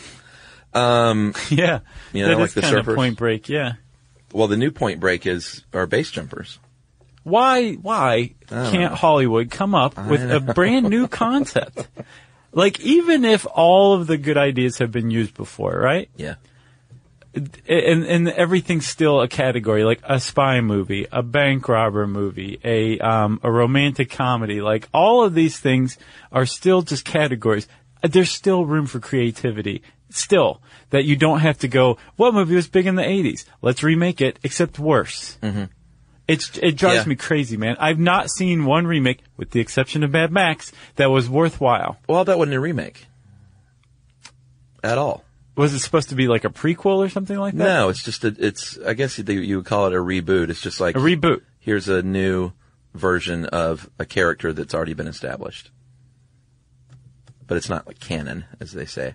Um, yeah. You know, that like is the kind of surfers. Point Break, yeah. Well, the new Point Break is our base jumpers. Why, why I don't can't know. Hollywood come up I with a know. brand new concept? Like, even if all of the good ideas have been used before, right? Yeah. And, and everything's still a category, like a spy movie, a bank robber movie, a, um, a romantic comedy. Like, all of these things are still just categories. There's still room for creativity. Still, that you don't have to go, what movie was big in the eighties? Let's remake it, except worse. Mm-hmm. It's, it drives Yeah. me crazy, man. I've not seen one remake, with the exception of Mad Max, that was worthwhile. Well, that wasn't a remake. At all. Was it supposed to be like a prequel or something like that? No, it's just a, it's, I guess you, you would call it a reboot. It's just like. A reboot. Here's a new version of a character that's already been established. But it's not like canon, as they say.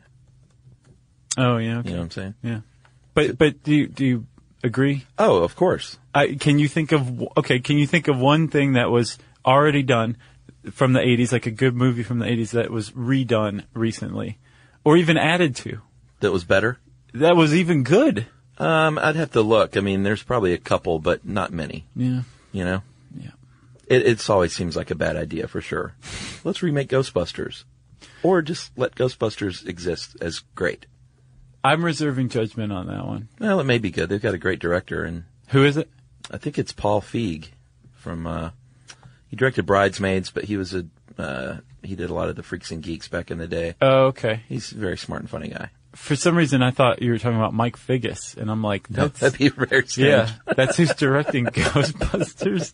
Oh, yeah. Okay. You know what I'm saying? Yeah. But, but do you, do you agree? Oh, of course. I, can you think of, okay, can you think of one thing that was already done from the eighties, like a good movie from the eighties that was redone recently? Or even added to? That was better? That was even good? Um, I'd have to look. I mean, there's probably a couple, but not many. Yeah. You know? Yeah. It it's always seems like a bad idea for sure. Let's remake Ghostbusters. Or just let Ghostbusters exist as great. I'm reserving judgment on that one. Well, it may be good. They've got a great director. And who is it? I think it's Paul Feig from, uh, he directed Bridesmaids, but he was a, uh, he did a lot of the Freaks and Geeks back in the day. Oh, okay. He's a very smart and funny guy. For some reason, I thought you were talking about Mike Figgis, and I'm like, No, that's, that'd be very strange. yeah, that's who's directing Ghostbusters.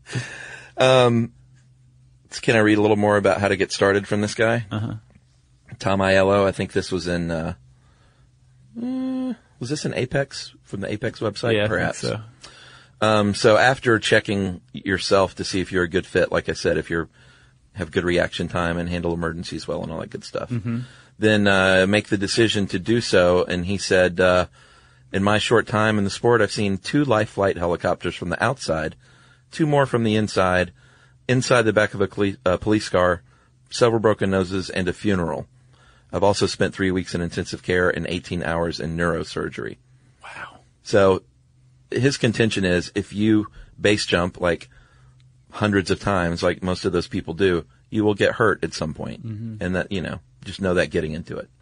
Um, can I read a little more about how to get started from this guy? Uh-huh. Tom Aiello, I think this was in, uh, uh, was this in Apex, from the Apex website? Yeah, I think Perhaps. so. Um, so after checking yourself to see if you're a good fit, like I said, if you're, have good reaction time and handle emergencies well and all that good stuff, Mhm. then, uh, make the decision to do so. And he said, uh, in my short time in the sport, I've seen two life flight helicopters from the outside, two more from the inside, inside the back of a cli- uh, police car, several broken noses, and a funeral. I've also spent three weeks in intensive care and eighteen hours in neurosurgery. Wow. So his contention is if you base jump like hundreds of times, like most of those people do, you will get hurt at some point. Mhm. And that, you know, just know that getting into it.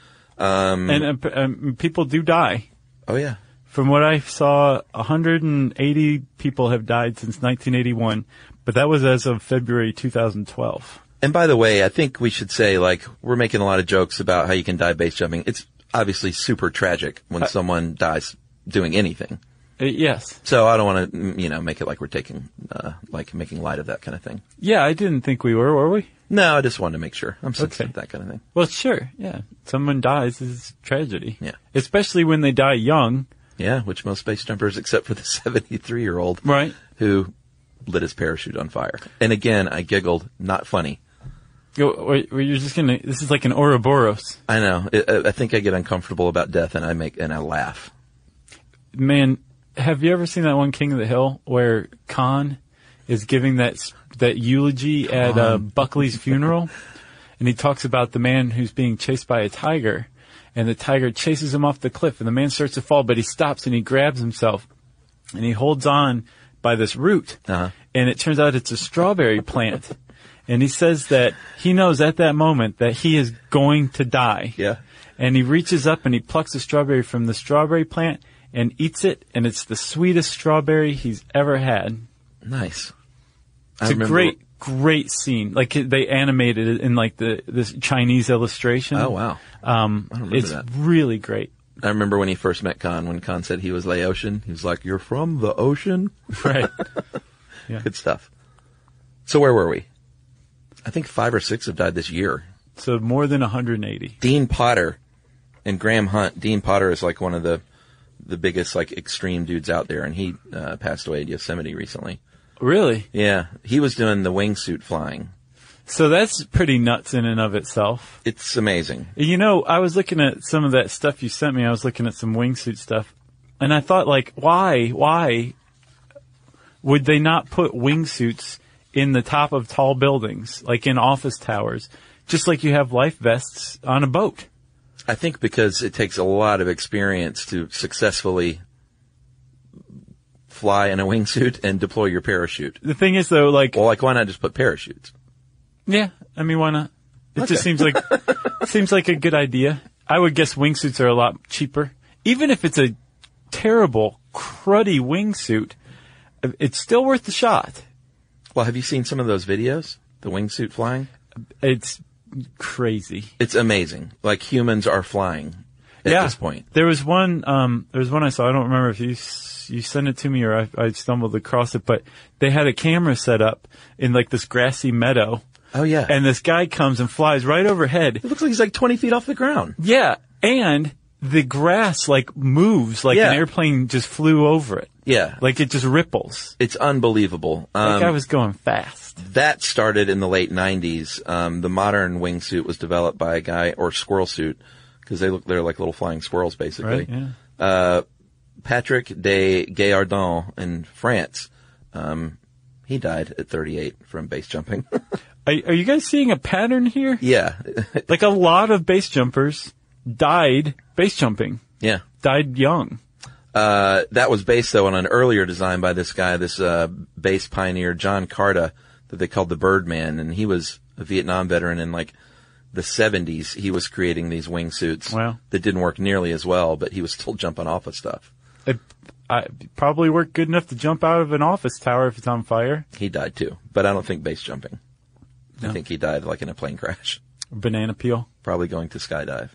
Um, And uh, p- um, people do die. Oh, yeah. From what I saw, one hundred eighty people have died since nineteen eighty-one, but that was as of February two thousand twelve. And by the way, I think we should say, like, we're making a lot of jokes about how you can die base jumping. It's obviously super tragic when Uh, someone dies doing anything. Uh, yes. So I don't want to, you know, make it like we're taking, uh, like making light of that kind of thing. Yeah, I didn't think we were, were we? No, I just wanted to make sure. I'm sensitive Okay. to that kind of thing. Well, sure, yeah. Someone dies is tragedy. Yeah. Especially when they die young. Yeah, which most base jumpers, except for the seventy-three-year-old. Right. Who lit his parachute on fire. And again, I giggled. Not funny. Go, wait, wait, you're just gonna, this is like an Ouroboros. I know. I, I think I get uncomfortable about death and I make, and I laugh. Man, have you ever seen that one King of the Hill where Khan is giving that s- that eulogy at uh, Buckley's funeral? And he talks about the man who's being chased by a tiger, and the tiger chases him off the cliff, and the man starts to fall, but he stops and he grabs himself, and he holds on by this root, Uh-huh. and it turns out it's a strawberry plant. And he says that he knows at that moment that he is going to die. Yeah. And he reaches up and he plucks a strawberry from the strawberry plant and eats it, and it's the sweetest strawberry he's ever had. Nice. It's I a remember- great, great scene. Like it- they animated it in like the this Chinese illustration. Oh, wow. Um, I don't remember it's that. really great. I remember when he first met Khan, when Khan said he was Laotian, he was like, "You're from the ocean?" Right. Yeah. Good stuff. So where were we? I think five or six have died this year. So more than one hundred eighty. Dean Potter and Graham Hunt. Dean Potter is like one of the the biggest like extreme dudes out there, and he uh, passed away at Yosemite recently. Really? Yeah, he was doing the wingsuit flying. So that's pretty nuts in and of itself. It's amazing. You know, I was looking at some of that stuff you sent me. I was looking at some wingsuit stuff, and I thought, like, why, why would they not put wingsuits in the top of tall buildings, like in office towers, just like you have life vests on a boat? I think because it takes a lot of experience to successfully fly in a wingsuit and deploy your parachute. The thing is, though, like... Well, like, why not just put parachutes? Yeah, I mean, why not? It Okay. just seems like seems like a good idea. I would guess wingsuits are a lot cheaper. Even if it's a terrible, cruddy wingsuit, it's still worth the shot. Well, have you seen some of those videos? The wingsuit flying? It's crazy. It's amazing. Like, humans are flying at yeah. this point. There was one, um, there was one I saw. I don't remember if you, you sent it to me or I, I stumbled across it, but they had a camera set up in like this grassy meadow. Oh, yeah. And this guy comes and flies right overhead. It looks like he's like twenty feet off the ground. Yeah. And the grass like moves like Yeah. an airplane just flew over it. Yeah. Like it just ripples. It's unbelievable. That Um, guy was going fast. That started in the late nineties. Um, the modern wingsuit was developed by a guy, or squirrel suit, because they look, they're like little flying squirrels, basically. Right, yeah. Uh, Patrick de Gaillardon in France. Um, he died at thirty-eight from base jumping. Are, are you guys seeing a pattern here? Yeah. Like a lot of base jumpers died base jumping. Yeah. Died young. Uh, that was based, though, on an earlier design by this guy, this uh, base pioneer, John Carta, that they called the Birdman. And he was a Vietnam veteran in, like, the seventies. He was creating these wingsuits Wow. that didn't work nearly as well, but he was still jumping off of stuff. It I, probably worked good enough to jump out of an office tower if it's on fire. He died, too. But I don't think base jumping. No. I think he died, like, in a plane crash. Banana peel. Probably going to skydive.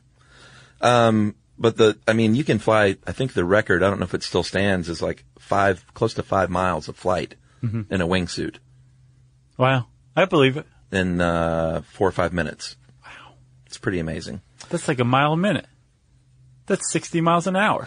Um, but the, I mean, you can fly, I think the record, I don't know if it still stands, is like five, close to five miles of flight Mhm. in a wingsuit Wow. I believe it. in, uh, four or five minutes. Wow. It's pretty amazing. That's like a mile a minute. That's sixty miles an hour.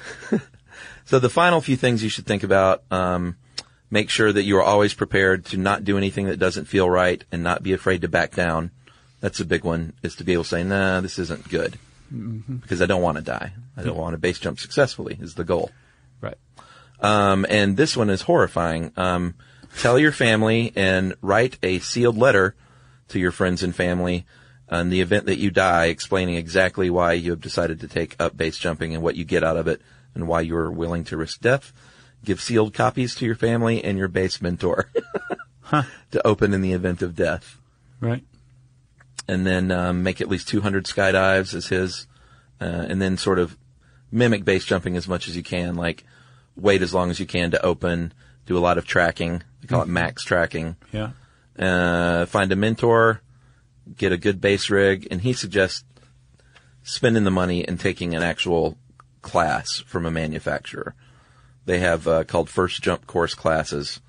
So the final few things you should think about, um, make sure that you are always prepared to not do anything that doesn't feel right and not be afraid to back down. That's a big one, is to be able to say, nah, this isn't good. Mhm. Because I don't want to die. I don't want to base jump successfully is the goal. Right. Um, and this one is horrifying. Um, tell your family and write a sealed letter to your friends and family in the event that you die, explaining exactly why you have decided to take up base jumping and what you get out of it and why you're willing to risk death. Give sealed copies to your family and your base mentor huh. to open in the event of death. Right. And then um, make at least two hundred skydives as his, uh, and then sort of mimic base jumping as much as you can, like wait as long as you can to open, do a lot of tracking. They call it max tracking. Yeah. Uh, find a mentor, get a good base rig, and he suggests spending the money and taking an actual class from a manufacturer. They have uh, called first jump course classes.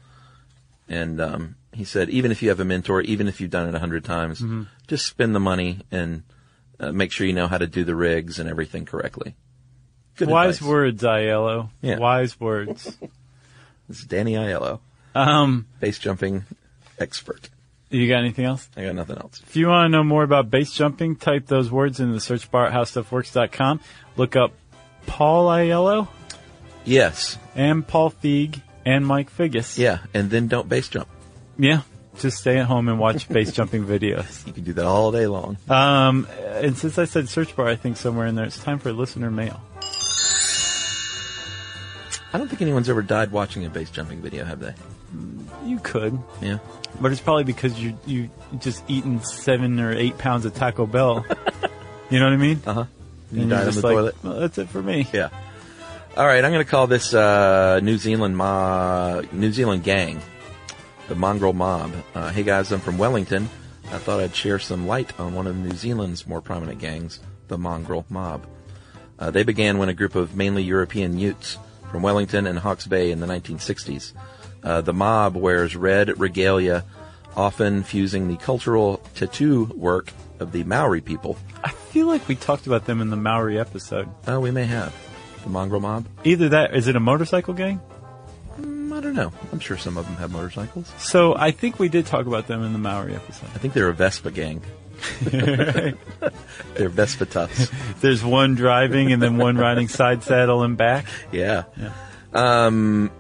And um, he said, even if you have a mentor, even if you've done it a hundred times, Mm-hmm. just spend the money and uh, make sure you know how to do the rigs and everything correctly. Good Wise advice. words, Aiello. Yeah. Wise words. This is Danny Aiello, Um, base jumping expert. you got anything else? I got nothing else. If you want to know more about base jumping, type those words in the search bar at how stuff works dot com. Look up Paul Aiello Yes. and Paul Feig and Mike Figgis. Yeah. And then don't base jump. Yeah. Just stay at home and watch base jumping videos. You can do that all day long. Um, and since I said search bar, I think somewhere in there, it's time for listener mail. I don't think anyone's ever died watching a base jumping video, have they? You could. Yeah. But it's probably because you you just eaten seven or eight pounds of Taco Bell. You know what I mean? Uh huh. You And died you're on just the like, toilet. well, that's it for me. Yeah. All right, I'm going to call this uh, New Zealand ma- New Zealand gang, the Mongrel Mob. Uh, hey guys, I'm from Wellington. I thought I'd share some light on one of New Zealand's more prominent gangs, the Mongrel Mob. Uh, they began when a group of mainly European Utes from Wellington and Hawke's Bay in the nineteen sixties. Uh, the mob wears red regalia, often fusing the cultural tattoo work of the Maori people. I feel like we talked about them in the Maori episode. Oh, we may have. The Mongrel Mob? Either that, is it a motorcycle gang? Mm, I don't know. I'm sure some of them have motorcycles. So I think we did talk about them in the Maori episode. I think they're a Vespa gang. They're Vespa toughs. There's one driving and then one riding side saddle and back. Yeah. yeah. Um,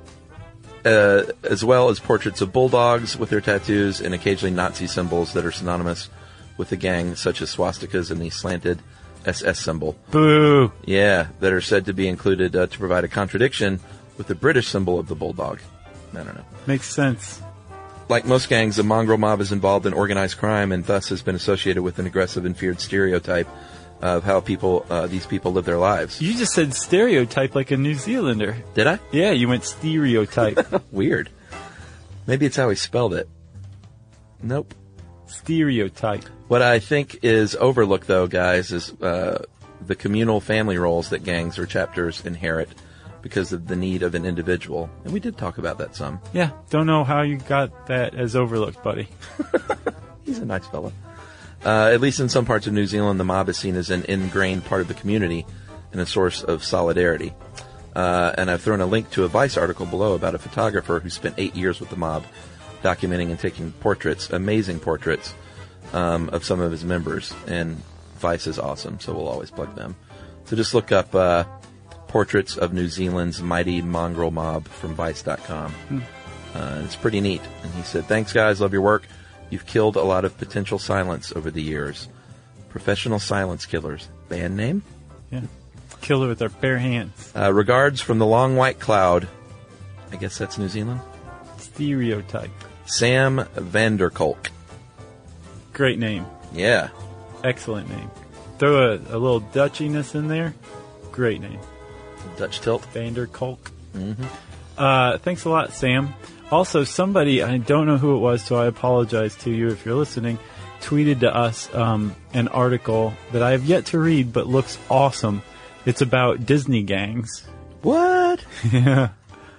uh, as well as portraits of bulldogs with their tattoos and occasionally Nazi symbols that are synonymous with the gang, such as swastikas and the slanted S S symbol. Boo! Yeah, that are said to be included uh, to provide a contradiction with the British symbol of the bulldog. I don't know. Makes sense. Like most gangs, the Mongrel Mob is involved in organized crime and thus has been associated with an aggressive and feared stereotype of how people, uh, these people live their lives. You just said stereotype like a New Zealander. Did I? Yeah, you went stereotype. Weird. Maybe it's how he spelled it. Nope. Stereotype. What I think is overlooked, though, guys, is uh, the communal family roles that gangs or chapters inherit because of the need of an individual. And we did talk about that some. Yeah, don't know how you got that as overlooked, buddy. He's a nice fellow. Uh, at least in some parts of New Zealand, the mob is seen as an ingrained part of the community and a source of solidarity. Uh, and I've thrown a link to a Vice article below about a photographer who spent eight years with the mob, documenting and taking portraits, amazing portraits, um, of some of his members. And Vice is awesome, so we'll always plug them. So just look up uh, Portraits of New Zealand's Mighty Mongrel Mob from Vice dot com. Hmm. Uh, it's pretty neat. And he said, "Thanks, guys. Love your work. You've killed a lot of potential silence over the years. Professional silence killers." Band name? Yeah. Kill it with our bare hands. Uh, regards from the long white cloud. I guess that's New Zealand. Stereotype. Sam Vanderkolk. Great name. Yeah. Excellent name. Throw a, a little Dutchiness in there. Great name. Dutch tilt. Vanderkolk. Mm-hmm. Uh, thanks a lot, Sam. Also, somebody, I don't know who it was, so I apologize to you if you're listening, tweeted to us um, an article that I have yet to read but looks awesome. It's about Disney gangs. What? Yeah.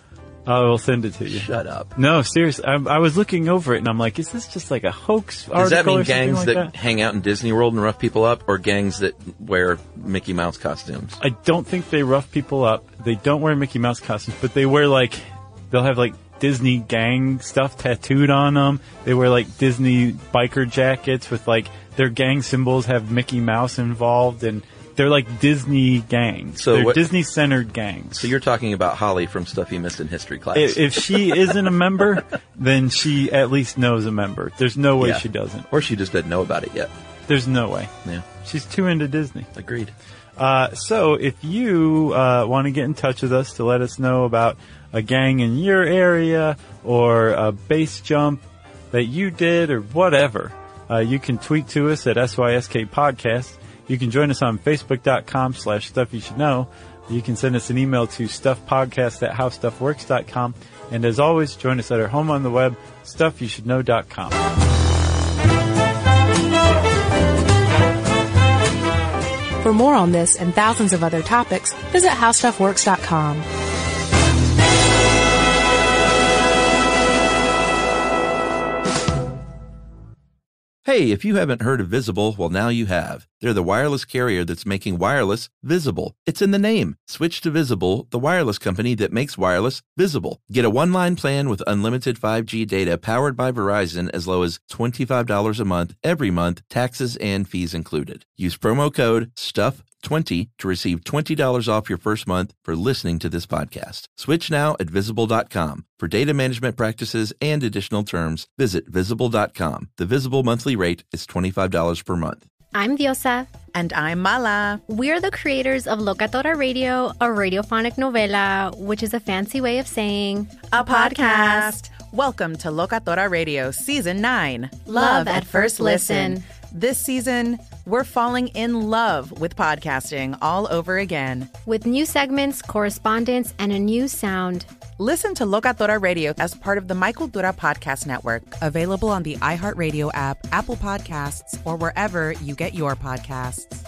I will send it to you. Shut up. No, seriously. I, I was looking over it and I'm like, is this just like a hoax article? Does that mean or gangs like that, that hang out in Disney World and rough people up, or gangs that wear Mickey Mouse costumes? I don't think they rough people up. They don't wear Mickey Mouse costumes, but they wear like, they'll have like Disney gang stuff tattooed on them. They wear like Disney biker jackets with like their gang symbols have Mickey Mouse involved, and they're like Disney gangs. So they're what, Disney-centered gangs. So you're talking about Holly from Stuff You Missed in History class. If, if she isn't a member, then she at least knows a member. There's no way Yeah. she doesn't. Or she just doesn't know about it yet. There's no way. Yeah. She's too into Disney. Agreed. Uh, so if you uh, want to get in touch with us to let us know about a gang in your area or a base jump that you did or whatever, uh, you can tweet to us at S Y S K Podcast. You can join us on Facebook.com slash Stuff You Should Know. You can send us an email to stuffpodcast at howstuffworks dot com. And as always, join us at our home on the web, stuff you should know dot com. For more on this and thousands of other topics, visit how stuff works dot com. Hey, if you haven't heard of Visible, well, now you have. They're the wireless carrier that's making wireless visible. It's in the name. Switch to Visible, the wireless company that makes wireless visible. Get a one-line plan with unlimited five G data powered by Verizon as low as twenty-five dollars a month, every month, taxes and fees included. Use promo code stuff twenty to receive twenty dollars off your first month for listening to this podcast. Switch now at visible dot com. For data management practices and additional terms, visit visible dot com. The Visible monthly rate is twenty-five dollars per month. I'm Diosa. And I'm Mala. We're the creators of Locatora Radio, a radiophonic novela, which is a fancy way of saying a podcast. Welcome to Locatora Radio Season nine. Love at First Listen. This season, we're falling in love with podcasting all over again. With new segments, correspondence, and a new sound. Listen to Locatora Radio as part of the My Cultura Podcast Network. Available on the iHeartRadio app, Apple Podcasts, or wherever you get your podcasts.